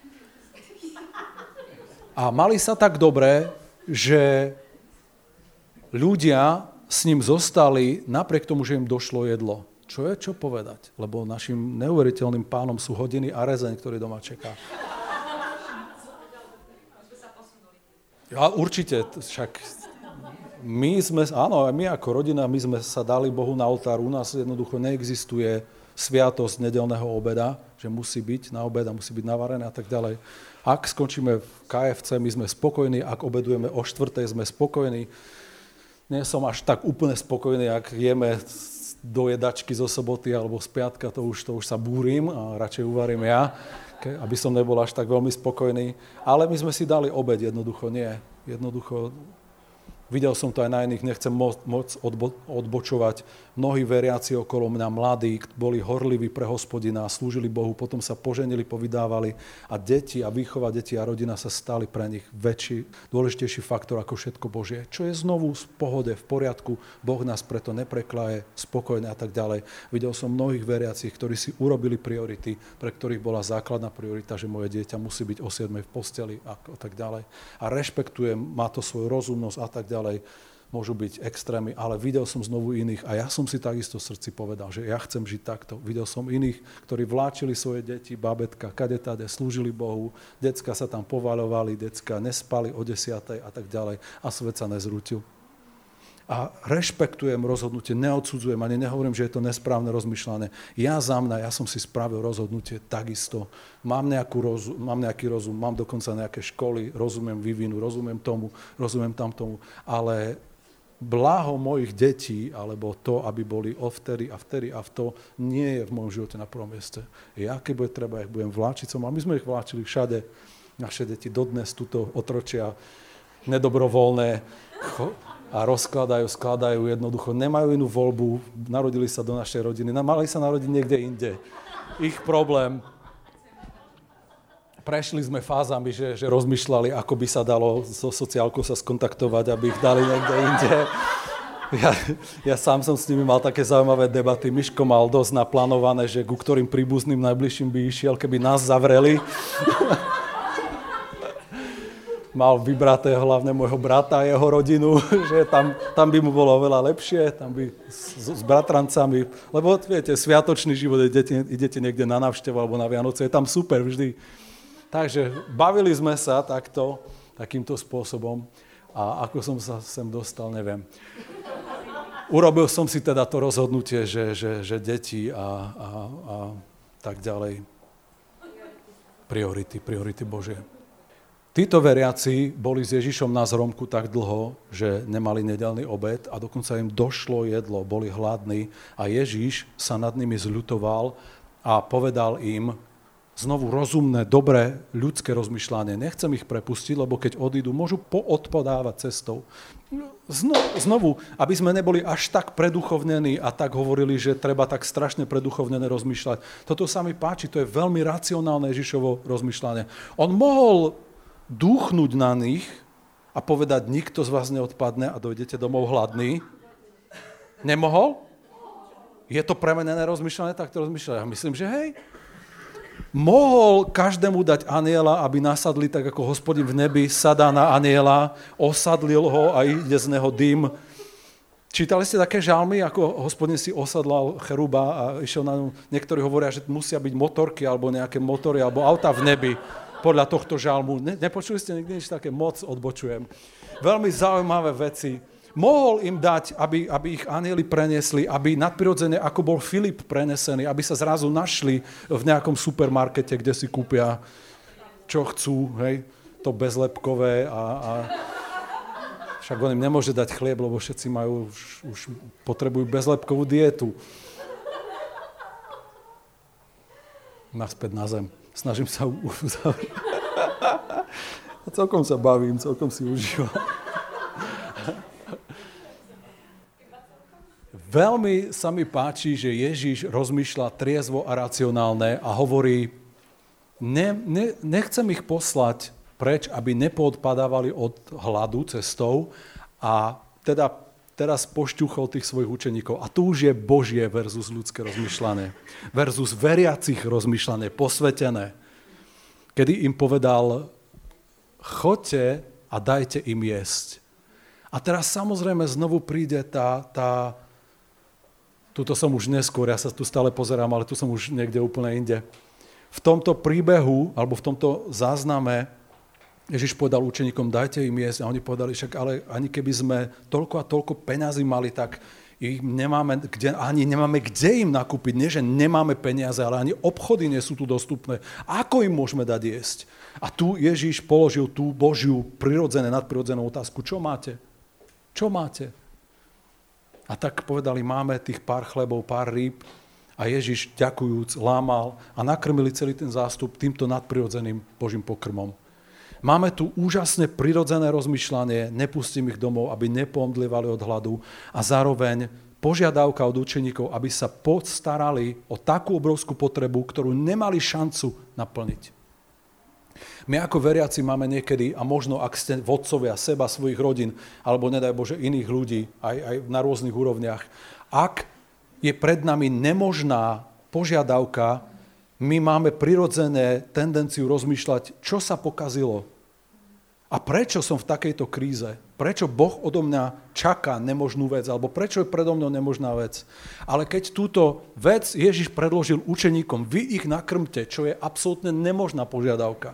A mali sa tak dobre, že ľudia s ním zostali napriek tomu, že im došlo jedlo. Čo je čo povedať? Lebo našim neuveriteľným pánom sú hodiny a rezeň, ktorý doma čeká. Ja, určite, však my ako rodina, my sme sa dali Bohu na oltár. U nás jednoducho neexistuje sviatosť nedeľného obeda, že musí byť na obed a musí byť navarené a tak ďalej. Ak skončíme v KFC, my sme spokojní, ak obedujeme o 4:00, sme spokojní. Nie som až tak úplne spokojný, ak jeme do jedačky zo soboty alebo z piatka, to už sa búrim a radšej uvarím ja, aby som nebol až tak veľmi spokojný. Ale my sme si dali obed, jednoducho nie. Jednoducho, videl som to aj na iných, nechcem moc odbočovať. Mnohí veriaci okolo mňa, mladí, boli horliví pre Hospodina, slúžili Bohu, potom sa poženili, povydávali a deti a výchova detí a rodina sa stali pre nich väčší, dôležitejší faktor ako všetko Božie. Čo je znovu v pohode, v poriadku, Boh nás preto neprekláje, spokojne a tak ďalej. Videl som mnohých veriacich, ktorí si urobili priority, pre ktorých bola základná priorita, že moje dieťa musí byť o 7:00 v posteli a tak ďalej. A rešpektujem, má to svoju rozumnosť a tak ďalej. Môžu byť extrémy, ale videl som znovu iných a ja som si takisto v srdci povedal, že ja chcem žiť takto. Videl som iných, ktorí vláčili svoje deti, babetka, kadetade, slúžili Bohu, decka sa tam povaľovali, decka nespali o 10:00 a tak ďalej a svet sa nezrútil. A rešpektujem rozhodnutie, neodsudzujem, ani nehovorím, že je to nesprávne rozmýšľanie. Ja som si spravil rozhodnutie takisto. Mám nejaký rozum, mám dokonca nejaké školy, rozumiem vývinu, rozumiem tomu, rozumiem tamtomu, ale blaho mojich detí, alebo to, aby boli vtedy a v to, nie je v mojom živote na prvom mieste. Ja, keď bude treba, ich budem vláčiť som, a my sme ich vláčili všade. Naše deti dodnes tuto otročia nedobrovoľné a skladajú, jednoducho nemajú inú voľbu, narodili sa do našej rodiny, mali sa narodiť niekde inde. Ich problém. Prešli sme fázami, že rozmýšľali, ako by sa dalo so sociálkou sa skontaktovať, aby ich dali niekde inde. Ja sám som s nimi mal také zaujímavé debaty. Miško mal dosť naplánované, že ku ktorým príbuzným najbližším by išiel, keby nás zavreli. Mal vybraté hlavne môjho brata a jeho rodinu, že tam by mu bolo oveľa lepšie, tam by s bratrancami, lebo viete, sviatočný život, idete niekde na návštevu alebo na Vianoce, je tam super vždy. Takže bavili sme sa takýmto spôsobom a ako som sa sem dostal, neviem. Urobil som si teda to rozhodnutie, že deti a tak ďalej. Priority Božie. Títo veriaci boli s Ježišom na zhromku tak dlho, že nemali nedeľný obed a dokonca im došlo jedlo, boli hladní a Ježiš sa nad nimi zľutoval a povedal im, znovu rozumné, dobré, ľudské rozmýšľanie. Nechcem ich prepustiť, lebo keď odídu, môžu poodpadávať cestou. Znovu, aby sme neboli až tak preduchovnení a tak hovorili, že treba tak strašne preduchovnené rozmýšľať. Toto sa mi páči, to je veľmi racionálne Ježišovo rozmýšľanie. On mohol dúchnuť na nich a povedať, nikto z vás neodpadne a dojdete domov hladný. Nemohol? Je to premenené rozmýšľanie, tak to rozmýšľanie. Ja myslím, že hej. Mohol každému dať anjela, aby nasadli tak, ako Hospodin v nebi sadá na anjela, osadlil ho a ide z neho dym. Čítali ste také žalmy, ako Hospodin si osadlal cheruba a išiel na ňu? Niektorí hovoria, že musia byť motorky alebo nejaké motory alebo auta v nebi podľa tohto žalmu. Nepočuli ste nikdy nič také? Moc odbočujem. Veľmi zaujímavé veci. Mohol im dať, aby ich anjeli preniesli, aby nadprirodzene, ako bol Filip prenesený, aby sa zrazu našli v nejakom supermarkete, kde si kúpia, čo chcú, hej, to bezlepkové a však on im nemôže dať chlieb, lebo všetci majú, už potrebujú bezlepkovú dietu. Naspäť na zem. Snažím sa uzavrieť. Celkom sa bavím, celkom si užívam. Veľmi sa mi páči, že Ježiš rozmýšľa triezvo a racionálne a hovorí, nechcem ich poslať preč, aby nepoodpadávali od hladu cestou a teda teraz pošťuchol tých svojich učeníkov. A tu už je Božie versus ľudské rozmýšľanie. Versus veriacich rozmýšľanie, posvetené. Kedy im povedal, choďte a dajte im jesť. A teraz samozrejme znovu príde tuto som už neskôr, ja sa tu stále pozerám, ale tu som už niekde úplne inde. V tomto príbehu, alebo v tomto zázname, Ježiš povedal učeníkom, dajte im jesť. A oni povedali, však ale ani keby sme toľko a toľko peňazí mali, tak ich nemáme kde im nakúpiť. Nie, že nemáme peniaze, ale ani obchody nie sú tu dostupné. Ako im môžeme dať jesť? A tu Ježiš položil tú Božiu nadprirodzenú otázku. Čo máte? Čo máte? A tak povedali, máme tých pár chlebov, pár rýb. A Ježiš, ďakujúc, lámal a nakrmili celý ten zástup týmto nadprirodzeným Božím pokrmom. Máme tu úžasne prirodzené rozmýšľanie, nepustím ich domov, aby nepoomdlievali od hladu a zároveň požiadavka od učeníkov, aby sa postarali o takú obrovskú potrebu, ktorú nemali šancu naplniť. My ako veriaci máme niekedy, a možno ak ste vodcovia seba, svojich rodín, alebo nedaj Bože iných ľudí, aj na rôznych úrovniach, ak je pred nami nemožná požiadavka, my máme prirodzené tendenciu rozmýšľať, čo sa pokazilo a prečo som v takejto kríze, prečo Boh odo mňa čaká nemožnú vec, alebo prečo je predo mňou nemožná vec. Ale keď túto vec Ježiš predložil učeníkom, vy ich nakrmte, čo je absolútne nemožná požiadavka.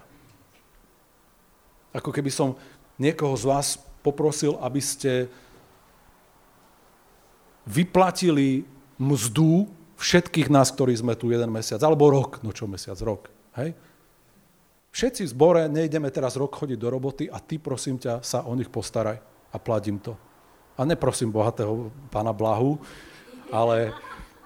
Ako keby som niekoho z vás poprosil, aby ste vyplatili mzdu všetkých nás, ktorí sme tu jeden mesiac, alebo rok, no čo mesiac, rok, hej? Všetci v zbore, nejdeme teraz rok chodiť do roboty a ty, prosím ťa, sa o nich postaraj a platím to. A neprosím bohatého pána Blahu, ale...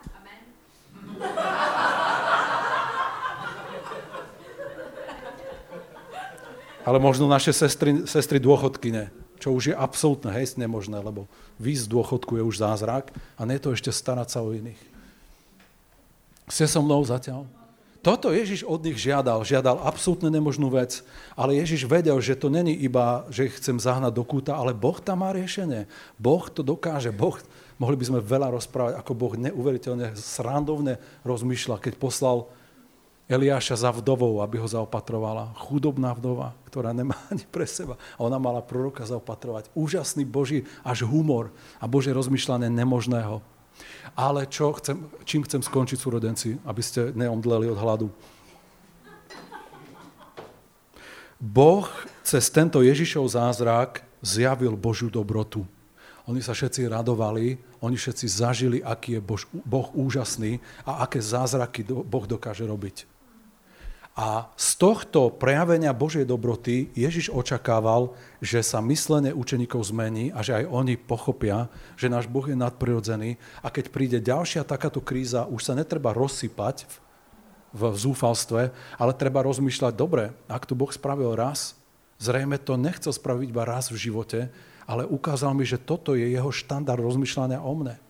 Ale možno naše sestry dôchodkyne, čo už je absolútne nemožné, lebo výjsť z dôchodku je už zázrak a nie to ešte starať sa o iných. Ste so mnou zatiaľ? Toto Ježiš od nich žiadal absolútne nemožnú vec, ale Ježiš vedel, že to není iba, že ich chcem zahnať do kúta, ale Boh tam má riešenie. Boh to dokáže. Mohli by sme veľa rozprávať, ako Boh neuveriteľne srandovne rozmýšľa, keď poslal Eliáša za vdovou, aby ho zaopatrovala. Chudobná vdova, ktorá nemá ani pre seba. A ona mala proroka zaopatrovať. Úžasný Boží až humor a Božie rozmýšľanie nemožného. Ale čím chcem skončiť, súrodenci, aby ste neomdleli od hladu? Boh cez tento Ježišov zázrak zjavil Božiu dobrotu. Oni sa všetci radovali, oni všetci zažili, aký je Boh úžasný a aké zázraky Boh dokáže robiť. A z tohto prejavenia Božej dobroty Ježiš očakával, že sa myslenie učeníkov zmení a že aj oni pochopia, že náš Boh je nadprirodzený a keď príde ďalšia takáto kríza, už sa netreba rozsypať v zúfalstve, ale treba rozmýšľať, dobre, ak to Boh spravil raz, zrejme to nechcel spraviť iba raz v živote, ale ukázal mi, že toto je jeho štandard rozmýšľania o mne.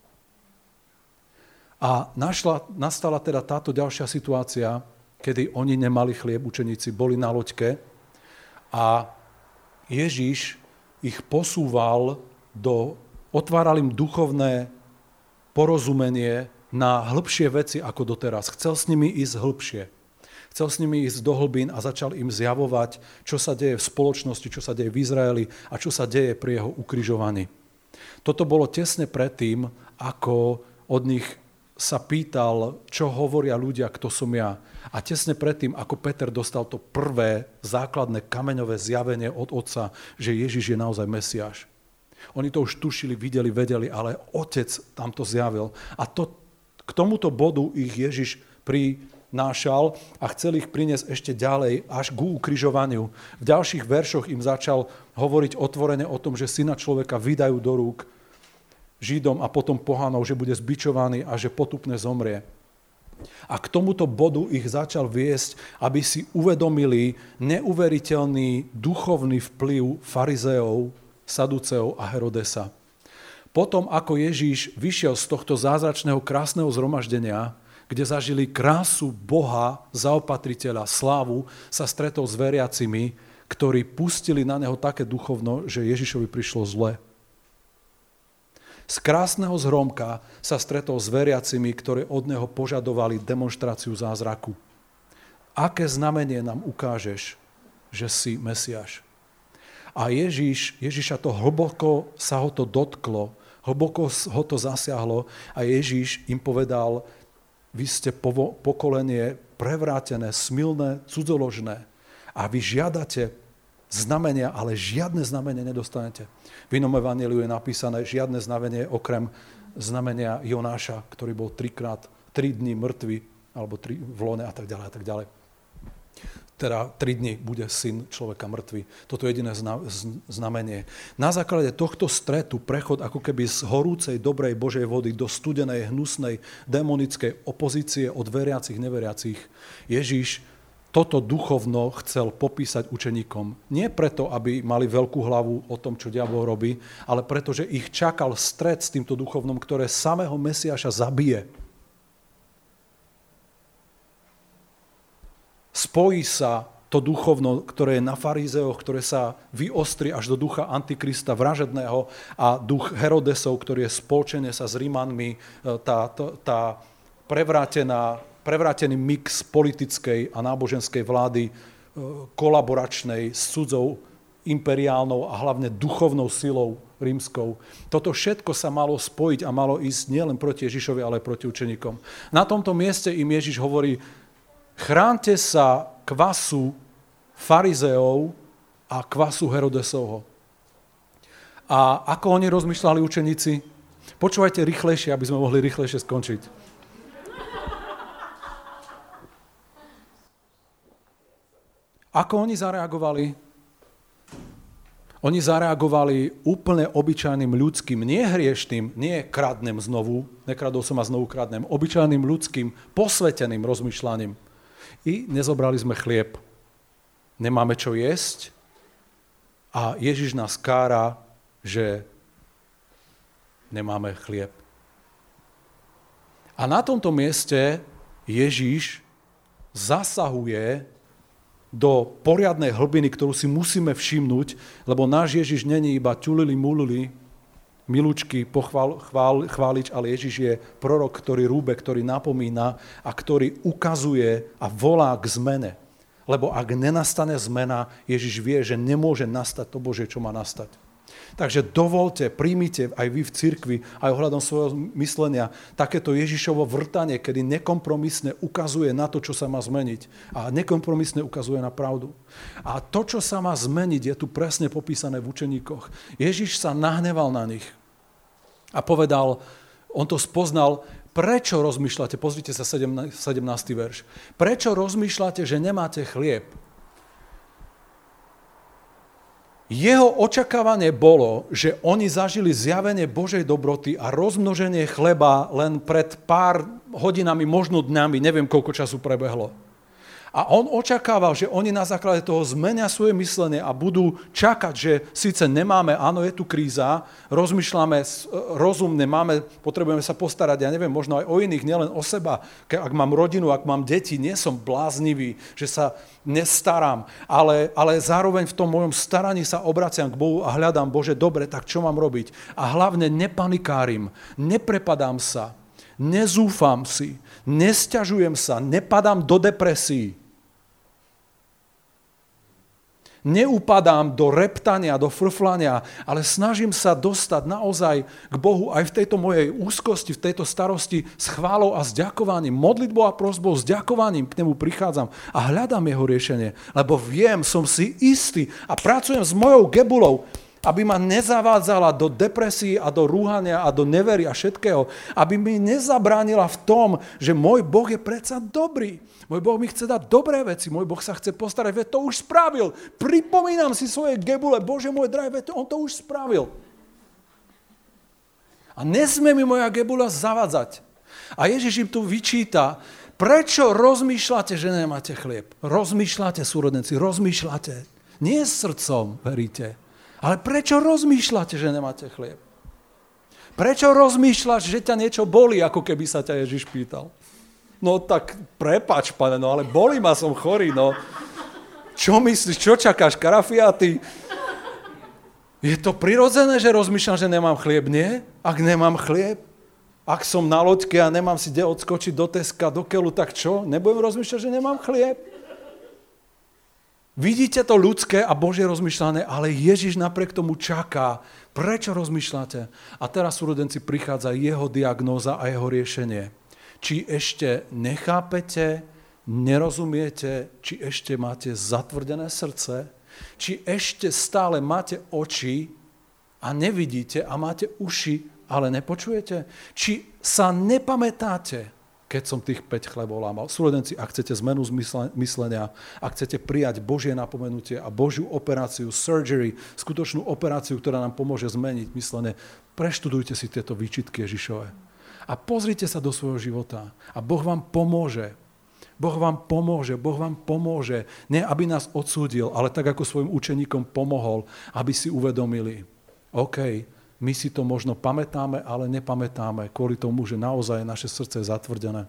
A nastala teda táto ďalšia situácia, kedy oni nemali chlieb, učeníci boli na loďke a Ježiš ich posúval otváral im duchovné porozumenie na hĺbšie veci ako doteraz. Chcel s nimi ísť hĺbšie. Chcel s nimi ísť do hlbín a začal im zjavovať, čo sa deje v spoločnosti, čo sa deje v Izraeli a čo sa deje pri jeho ukrižovaní. Toto bolo tesne predtým, ako od nich sa pýtal, čo hovoria ľudia, kto som ja. A tesne predtým, ako Peter dostal to prvé základné kameňové zjavenie od Otca, že Ježiš je naozaj Mesiáš. Oni to už tušili, videli, vedeli, ale Otec tam to zjavil. A k tomuto bodu ich Ježiš prinášal a chcel ich priniesť ešte ďalej, až ku ukrižovaniu. V ďalších veršoch im začal hovoriť otvorene o tom, že Syna človeka vydajú do rúk Židom a potom pohanov, že bude zbičovaný a že potupne zomrie. A k tomuto bodu ich začal viesť, aby si uvedomili neuveriteľný duchovný vplyv farizeov, saduceov a Herodesa. Potom, ako Ježíš vyšiel z tohto zázračného krásneho zhromaždenia, kde zažili krásu Boha, zaopatriteľa, slávu, sa stretol s veriacimi, ktorí pustili na neho také duchovno, že Ježišovi prišlo zle. Z krásneho zhromka sa stretol s veriacimi, ktorí od neho požadovali demonštráciu zázraku. Aké znamenie nám ukážeš, že si Mesiáš? A Ježiša to hlboko sa ho to dotklo, hlboko ho to zasiahlo a Ježiš im povedal: vy ste pokolenie prevrátené, smilné, cudzoložné a vy žiadate znamenia, ale žiadne znamenie nedostanete. V inom evanjeliu je napísané žiadne znamenie okrem znamenia Jonáša, ktorý bol 3 dní mŕtvy, alebo 3 v lone a tak ďalej a tak ďalej. Teda 3 dní bude syn človeka mŕtvy. Toto je jediné znamenie. Na základe tohto stretu prechod ako keby z horúcej, dobrej Božej vody do studenej, hnusnej, démonickej opozície od veriacich, neveriacich. Ježiš toto duchovno chcel popísať učeníkom. Nie preto, aby mali veľkú hlavu o tom, čo diabol robí, ale preto, že ich čakal stret s týmto duchovnom, ktoré samého Mesiáša zabije. Spojí sa to duchovno, ktoré je na farizeoch, ktoré sa vyostri až do ducha Antikrista vražedného a duch Herodesov, ktorý je spolčenie sa s Rímanmi, tá prevrátený mix politickej a náboženskej vlády, kolaboračnej s cudzou imperiálnou a hlavne duchovnou silou rímskou. Toto všetko sa malo spojiť a malo ísť nielen proti Ježišovi, ale aj proti učeníkom. Na tomto mieste im Ježiš hovorí: chránte sa kvasu farizeov a kvasu Herodesovho. A ako oni rozmýšľali učeníci? Počúvajte rýchlejšie, aby sme mohli rýchlejšie skončiť. Ako oni zareagovali? Oni zareagovali úplne obyčajným ľudským, nie hriešným, nie kradnem znovu, nekradol som a znovu kradnem, obyčajným ľudským, posveteným rozmýšľaním. I nezobrali sme chlieb. Nemáme čo jesť a Ježiš nás kára, že nemáme chlieb. A na tomto mieste Ježiš zasahuje do poriadnej hlbiny, ktorú si musíme všimnúť, lebo náš Ježiš není iba ťulili, mulili, milúčky, chválič, ale Ježiš je prorok, ktorý rúbe, ktorý napomína a ktorý ukazuje a volá k zmene. Lebo ak nenastane zmena, Ježiš vie, že nemôže nastať to Božie, čo má nastať. Takže dovolte, príjmite aj vy v cirkvi, aj ohľadom svojho myslenia, takéto Ježišovo vrtanie, kedy nekompromisne ukazuje na to, čo sa má zmeniť. A nekompromisne ukazuje na pravdu. A to, čo sa má zmeniť, je tu presne popísané v učeníkoch. Ježiš sa nahneval na nich a povedal, on to spoznal, prečo rozmýšľate, pozrite sa 17. verš, prečo rozmýšľate, že nemáte chlieb? Jeho očakávanie bolo, že oni zažili zjavenie Božej dobroty a rozmnoženie chleba len pred pár hodinami, možno dňami, neviem, koľko času prebehlo. A on očakával, že oni na základe toho zmenia svoje myslenie a budú čakať, že síce nemáme, áno, je tu kríza, rozmýšľame rozumne, potrebujeme sa postarať, ja neviem, možno aj o iných, nielen o seba. Ak mám rodinu, ak mám deti, nie som bláznivý, že sa nestarám, ale zároveň v tom mojom staraní sa obraciam k Bohu a hľadám, Bože, dobre, tak čo mám robiť? A hlavne nepanikárim, neprepadám sa, nezúfam si, nesťažujem sa, nepadám do depresií. Neupadám do reptania, do frflania, ale snažím sa dostať naozaj k Bohu aj v tejto mojej úzkosti, v tejto starosti s chválou a s ďakovaním. Modlitbou a prosbou s ďakovaním k nemu prichádzam a hľadám jeho riešenie, lebo viem, som si istý a pracujem s mojou gebulou, aby ma nezavádzala do depresí a do rúhania a do nevery a všetkého, aby mi nezabránila v tom, že môj Boh je predsa dobrý. Môj Boh mi chce dať dobré veci, môj Boh sa chce postarať, veď to už spravil. Pripomínam si svoje gebule, Bože môj drahý, veď on to už spravil. A nesmie mi moja gebula zavádzať. A Ježiš im tu vyčíta, prečo rozmýšľate, že nemáte chlieb? Rozmýšľate, súrodenci, rozmýšľate. Nie srdcom, veríte. Ale prečo rozmýšľate, že nemáte chlieb? Prečo rozmýšľaš, že ťa niečo bolí, ako keby sa ťa Ježiš pýtal? No tak prepáč, pane, no ale bolí ma, som chorý, no. Čo myslíš, čo čakáš, karafiaty? Je to prirodzené, že rozmýšľam, že nemám chlieb? Nie? Ak nemám chlieb, ak som na loďke a nemám si kde odskočiť do Teska, do Keľu, tak čo? Nebudem rozmýšľať, že nemám chlieb? Vidíte to ľudské a Božie rozmýšľanie, ale Ježiš napriek tomu čaká. Prečo rozmýšľate? A teraz, súrodenci, prichádza jeho diagnóza a jeho riešenie. Či ešte nechápete, nerozumiete, či ešte máte zatvrdené srdce, či ešte stále máte oči a nevidíte a máte uši, ale nepočujete? Či sa nepamätáte, keď som tých 5 chlebov lámal? Súrodenci, ak chcete zmenu myslenia, ak chcete prijať Božie napomenutie a Božiu operáciu, surgery, skutočnú operáciu, ktorá nám pomôže zmeniť myslenie, preštudujte si tieto výčitky Ježišove. A pozrite sa do svojho života a Boh vám pomôže. Boh vám pomôže. Nie, aby nás odsúdil, ale tak, ako svojim učeníkom pomohol, aby si uvedomili, OK, my si to možno pamätáme, ale nepamätáme kvôli tomu, že naozaj naše srdce je zatvrdené.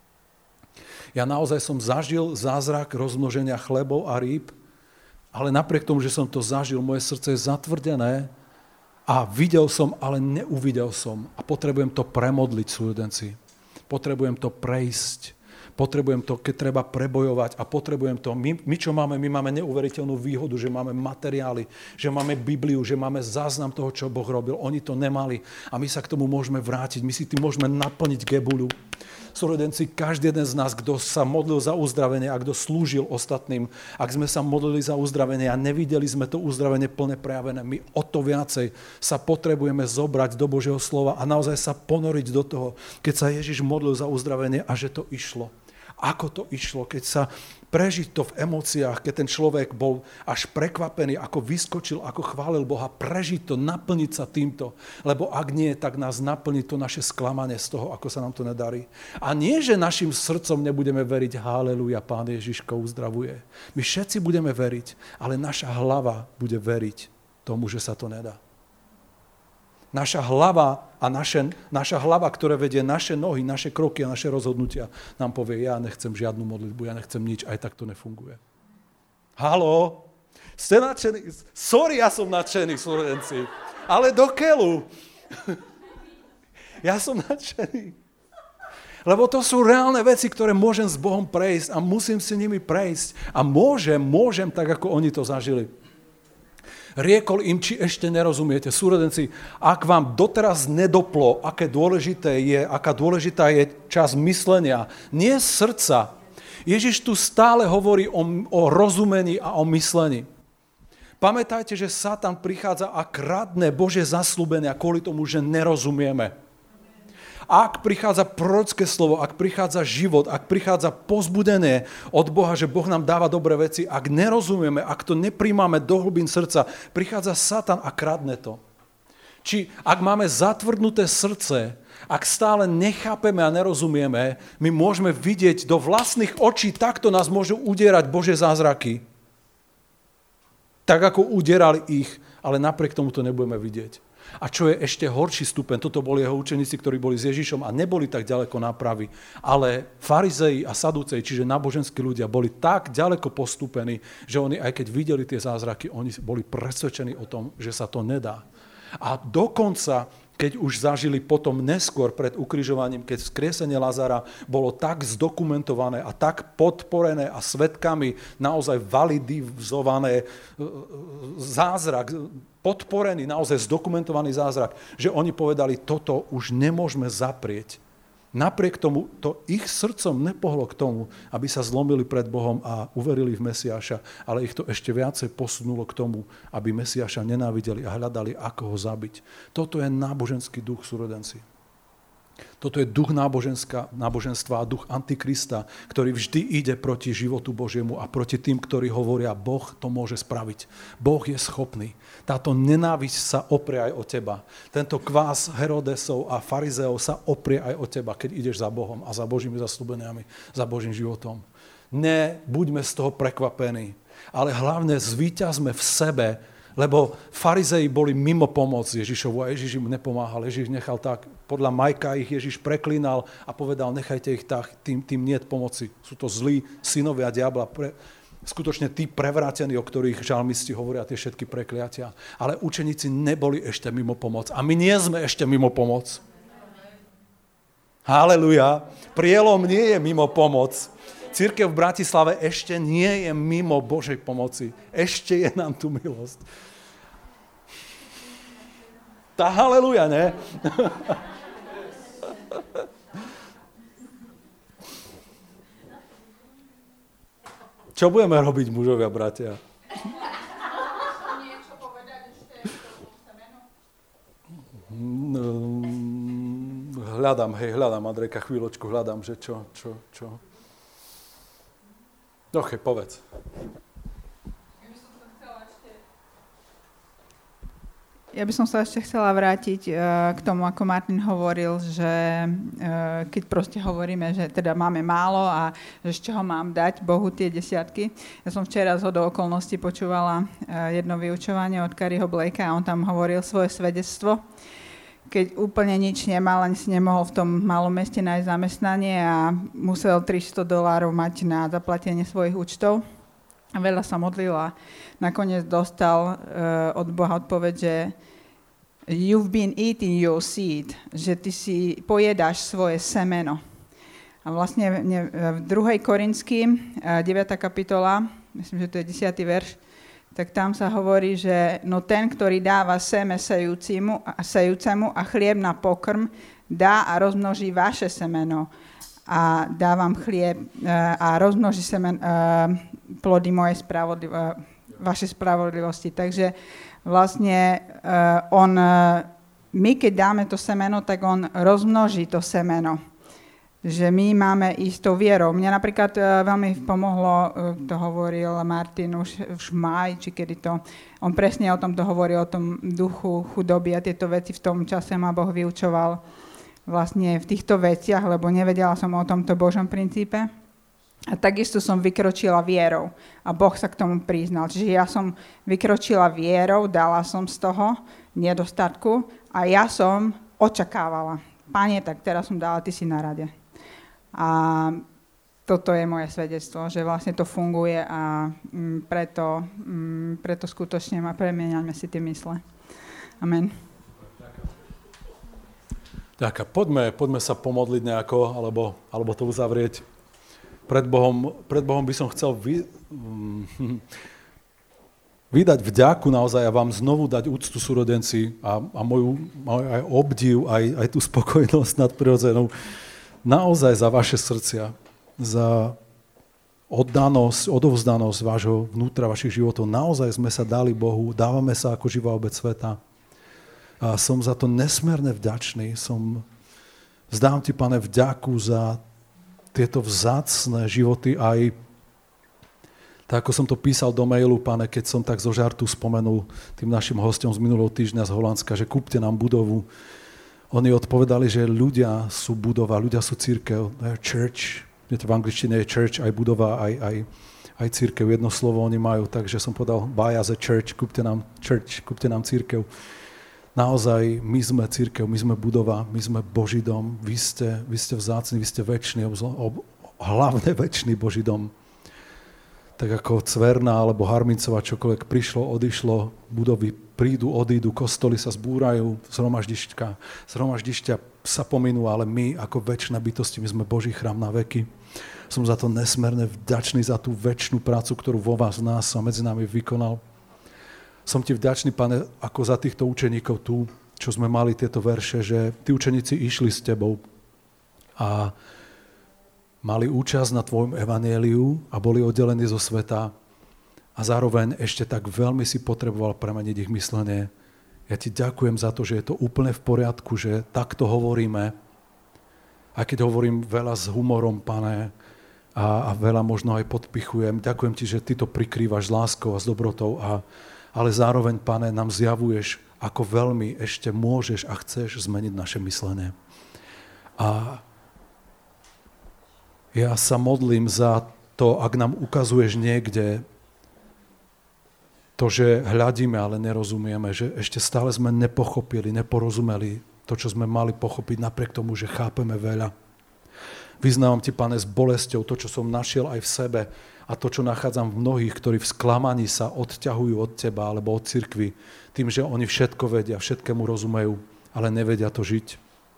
Ja naozaj som zažil zázrak rozmnoženia chlebov a rýb, ale napriek tomu, že som to zažil, moje srdce je zatvrdené a videl som, ale neuvidel som. A potrebujem to premodliť, súrodenci. Potrebujem to prejsť. Potrebujem to, keď treba prebojovať a potrebujem to. My čo máme? My máme neuveriteľnú výhodu, že máme materiály, že máme Bibliu, že máme záznam toho, čo Boh robil. Oni to nemali a my sa k tomu môžeme vrátiť. My si tým môžeme naplniť gebuľu. Súrodenci, každý jeden z nás, kto sa modlil za uzdravenie a kto slúžil ostatným, ak sme sa modlili za uzdravenie a nevideli sme to uzdravenie plne prejavené, my o to viacej sa potrebujeme zobrať do Božieho slova a naozaj sa ponoriť do toho, keď sa Ježiš modlil za uzdravenie a že to išlo. Ako to išlo, keď sa prežiť to v emóciách, keď ten človek bol až prekvapený, ako vyskočil, ako chválil Boha, prežiť to, naplniť sa týmto. Lebo ak nie, tak nás naplní to naše sklamanie z toho, ako sa nám to nedarí. A nie, že našim srdcom nebudeme veriť, haleluja, Pán Ježiško uzdravuje. My všetci budeme veriť, ale naša hlava bude veriť tomu, že sa to nedá. Naša hlava, ktorá vedie naše nohy, naše kroky a naše rozhodnutia, nám povie, ja nechcem žiadnu modlitbu, ja nechcem nič, aj tak to nefunguje. Haló? Ste nadšení? Sorry, ja som nadšený, súrodenci, ale do keľu. Ja som nadšený. Lebo to sú reálne veci, ktoré môžem s Bohom prejsť a musím si nimi prejsť. A môžem tak, ako oni to zažili. Riekol im, či ešte nerozumiete. Súrodenci, ak vám doteraz nedoplo, aká dôležitá je časť myslenia, nie srdca. Ježiš tu stále hovorí o rozumení a o myslení. Pamätajte, že Satan prichádza a kradne Božie zasľúbenia kvôli tomu, že nerozumieme. Ak prichádza prorocké slovo, ak prichádza život, ak prichádza povzbudenie od Boha, že Boh nám dáva dobré veci, ak nerozumieme, ak to nepríjmame do hlbín srdca, prichádza Satan a kradne to. Či ak máme zatvrdnuté srdce, ak stále nechápeme a nerozumieme, my môžeme vidieť do vlastných očí, takto nás môžu udierať Božie zázraky. Tak ako udierali ich, ale napriek tomu to nebudeme vidieť. A čo je ešte horší stupeň, toto boli jeho učeníci, ktorí boli s Ježišom a neboli tak ďaleko nápravy, ale farizei a saduceji, čiže náboženskí ľudia, boli tak ďaleko postúpení, že oni, aj keď videli tie zázraky, oni boli presvedčení o tom, že sa to nedá. A dokonca, keď už zažili potom neskôr pred ukrižovaním, keď vzkriesenie Lazara bolo tak zdokumentované a tak podporené a svedkami naozaj validizované zázrak, podporený, naozaj zdokumentovaný zázrak, že oni povedali, toto už nemôžeme zaprieť. Napriek tomu to ich srdcom nepohlo k tomu, aby sa zlomili pred Bohom a uverili v Mesiáša, ale ich to ešte viacej posunulo k tomu, aby Mesiáša nenávideli a hľadali, ako ho zabiť. Toto je náboženský duch, súrodenci. Toto je duch náboženstva a duch Antikrista, ktorý vždy ide proti životu Božiemu a proti tým, ktorí hovoria, Boh to môže spraviť. Boh je schopný. Táto nenávisť sa oprie aj o teba. Tento kvás Herodesov a farizeov sa oprie aj o teba, keď ideš za Bohom a za Božími zasľúbeniami, za Božím životom. Buďme z toho prekvapení, ale hlavne zvíťazme v sebe, Lebo farizei boli mimo pomoc Ježišovu a Ježiš im nepomáhal. Ježiš nechal tak, podľa Majka ich Ježiš preklínal a povedal, nechajte ich tak, tým niet pomoci. Sú to zlí synovia diabla, skutočne tí prevrátení, o ktorých žalmisti hovoria tie všetky prekliatia. Ale učeníci neboli ešte mimo pomoc. A my nie sme ešte mimo pomoc. Haleluja. Prielom nie je mimo pomoc. Cirkev v Bratislave ešte nie je mimo Božej pomoci. Ešte je nám tu milosť. Tá haleluja, ne? Čo budeme robiť, mužovia, bratia? Niečo povedať ešte o semenu? Hľadám, Andrejka, chvíľočku, hľadám, že čo. OK, povedz. Ja by som sa ešte chcela vrátiť k tomu, ako Martin hovoril, že keď proste hovoríme, že teda máme málo a že z čoho mám dať Bohu tie desiatky. Ja som včera zhodou okolností počúvala jedno vyučovanie od Careyho Blakea a on tam hovoril svoje svedectvo, keď úplne nič nemal, ani si nemohol v tom malom meste nájsť zamestnanie a musel $300 mať na zaplatenie svojich účtov. A veľa sa modlil a nakoniec dostal od Boha odpoveď, že you've been eating your seed, že ty si pojedáš svoje semeno. A vlastne v 2. Korinským, 9. kapitola, myslím, že to je 10. verš, tak tam sa hovorí, že no ten, ktorý dáva seme sejúcemu a chlieb na pokrm, dá a rozmnoží vaše semeno a dávam chlieb a rozmnoží plody vašej spravodlivosti. Takže vlastne my keď dáme to semeno, tak on rozmnoží to semeno. Že my máme ísť tou vierou. Mňa napríklad veľmi pomohlo, to hovoril Martin už v máji, či kedy to, on presne o tomto hovoril, o tom duchu chudoby a tieto veci v tom čase ma Boh vyučoval vlastne v týchto veciach, lebo nevedela som o tomto Božom princípe. A takisto som vykročila vierou a Boh sa k tomu priznal. Čiže ja som vykročila vierou, dala som z toho nedostatku a ja som očakávala. Pane, tak teraz som dala, ty si na rade. A toto je moje svedectvo, že vlastne to funguje a preto skutočne premieňame si tie mysle. Amen. Tak a poďme sa pomodliť nejako, alebo to uzavrieť. Pred Bohom by som chcel vydať vďaku naozaj a vám znovu dať úctu súrodenci a moju aj obdiv, aj tú spokojnosť nadprirodzenú. Naozaj za vaše srdcia, za oddanosť, odovzdanosť vášho vnútra, vašich životov. Naozaj sme sa dali Bohu, dávame sa ako živá obeť sveta. A som za to nesmierne vďačný. Vzdám ti, Pane, vďaku za tieto vzácne životy aj tak, ako som to písal do mailu, Pane, keď som tak zo žartu spomenul tým našim hosťom z minulého týždňa z Holandska, že kúpte nám budovu. Oni odpovedali, že ľudia sú budova, ľudia sú cirkev, church, v angličtine je church, aj budova, aj cirkev, jedno slovo oni majú, takže som povedal, buy as a church, kúpte nám cirkev. Naozaj, my sme cirkev, my sme budova, my sme Boží dom, vy ste vzácni, vy ste večný, hlavne večný Boží dom. Tak ako Cverna alebo Harmincová, čokoľvek prišlo, odišlo, budovy prídu, odídu, kostoly sa zbúrajú, zhromaždišťa sa pominú, ale my ako večné bytosti, my sme Boží chrám na veky. Som za to nesmerne vďačný za tú večnú prácu, ktorú vo vás, v nás a medzi nami vykonal. Som ti vďačný, Pane, ako za týchto učeníkov tu, čo sme mali tieto verše, že tí učeníci išli s tebou a mali účasť na tvojom evanjeliu a boli oddelení zo sveta a zároveň ešte tak veľmi si potreboval premeniť ich myslenie. Ja ti ďakujem za to, že je to úplne v poriadku, že takto hovoríme, aj keď hovorím veľa s humorom, Pane, a veľa možno aj podpichujem. Ďakujem ti, že ty to prikrývaš s láskou a s dobrotou, ale zároveň, Pane, nám zjavuješ, ako veľmi ešte môžeš a chceš zmeniť naše myslenie. A ja sa modlím za to, ak nám ukazuješ niekde To, že hľadíme, ale nerozumieme, že ešte stále sme nepochopili, neporozumeli to, čo sme mali pochopiť, napriek tomu, že chápeme veľa. Vyznávam ti, Pane, s bolesťou to, čo som našiel aj v sebe a to, čo nachádzam v mnohých, ktorí v sklamaní sa odťahujú od teba alebo od cirkvi, tým, že oni všetko vedia, všetkému rozumejú, ale nevedia to žiť.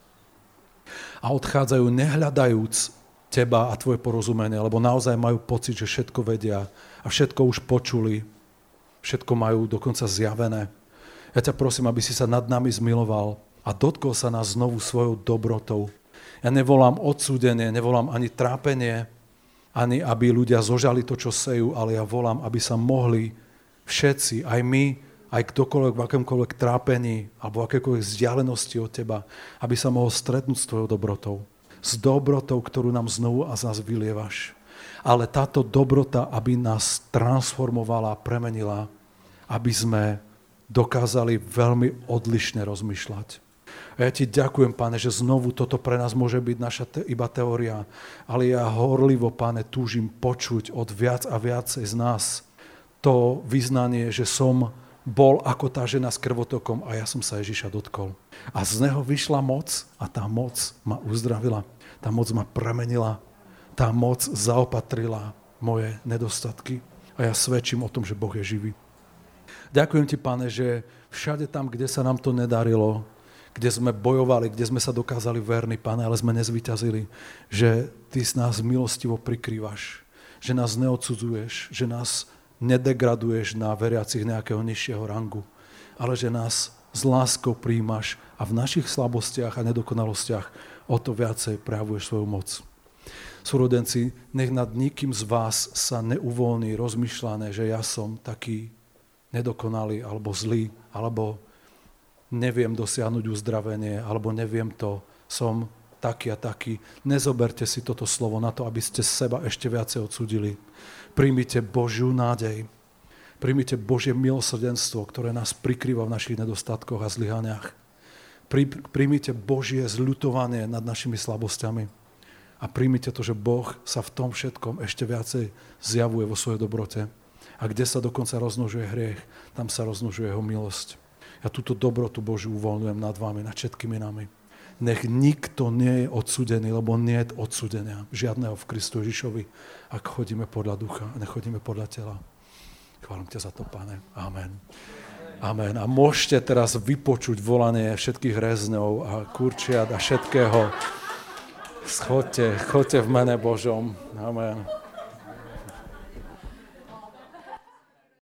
A odchádzajú nehľadajúc teba a tvoje porozumenie, lebo naozaj majú pocit, že všetko vedia a všetko už počuli, všetko majú dokonca zjavené. Ja ťa prosím, aby si sa nad nami zmiloval a dotkol sa nás znovu svojou dobrotou. Ja nevolám odsúdenie, nevolám ani trápenie, ani aby ľudia zožali to, čo sejú, ale ja volám, aby sa mohli všetci, aj my, aj kdokoľvek v akémkoľvek trápení alebo v akékoľvek vzdialenosti od teba, aby sa mohol stretnúť s tvojou dobrotou. S dobrotou, ktorú nám znovu a zás vylievaš. Ale táto dobrota, aby nás transformovala a premenila, aby sme dokázali veľmi odlišne rozmýšľať. A ja ti ďakujem, Pane, že znovu toto pre nás môže byť naša iba teória, ale ja horlivo, Pane, túžim počuť od viac a viacej z nás to vyznanie, že som bol ako tá žena s krvotokom a ja som sa Ježiša dotkol. A z neho vyšla moc a tá moc ma uzdravila, tá moc ma premenila, tá moc zaopatrila moje nedostatky a ja svedčím o tom, že Boh je živý. Ďakujem ti, Pane, že všade tam, kde sa nám to nedarilo, kde sme bojovali, kde sme sa dokázali verní, Pane, ale sme nezvíťazili, že ty s nás milostivo prikrývaš, že nás neodsudzuješ, že nás nedegraduješ na veriacich nejakého nižšieho rangu, ale že nás s láskou prijímaš a v našich slabostiach a nedokonalostiach o to viacej prejavuješ svoju moc. Súrodenci, nech nad nikým z vás sa neuvoľní rozmýšľané, že ja som taký nedokonalý, alebo zlý, alebo neviem dosiahnuť uzdravenie, alebo neviem to, som taký a taký. Nezoberte si toto slovo na to, aby ste seba ešte viacej odsúdili. Príjmite Božiu nádej, príjmite Božie milosrdenstvo, ktoré nás prikrýva v našich nedostatkoch a zlyhaniach. Príjmite Božie zľutovanie nad našimi slabosťami a príjmite to, že Boh sa v tom všetkom ešte viacej zjavuje vo svojej dobrote. A kde sa dokonca rozmnožuje hriech, tam sa rozmnožuje jeho milosť. Ja túto dobrotu Božiu uvoľňujem nad vami, nad všetkými nami. Nech nikto nie je odsúdený, lebo nie je odsúdenia žiadneho v Kristu Ježišovi, ak chodíme podľa ducha a nechodíme podľa tela. Chválim ťa za to, Pane. Amen. Amen. A môžete teraz vypočuť volanie všetkých rezňov a kurčiat a všetkého. Chodte v mene Božom. Amen.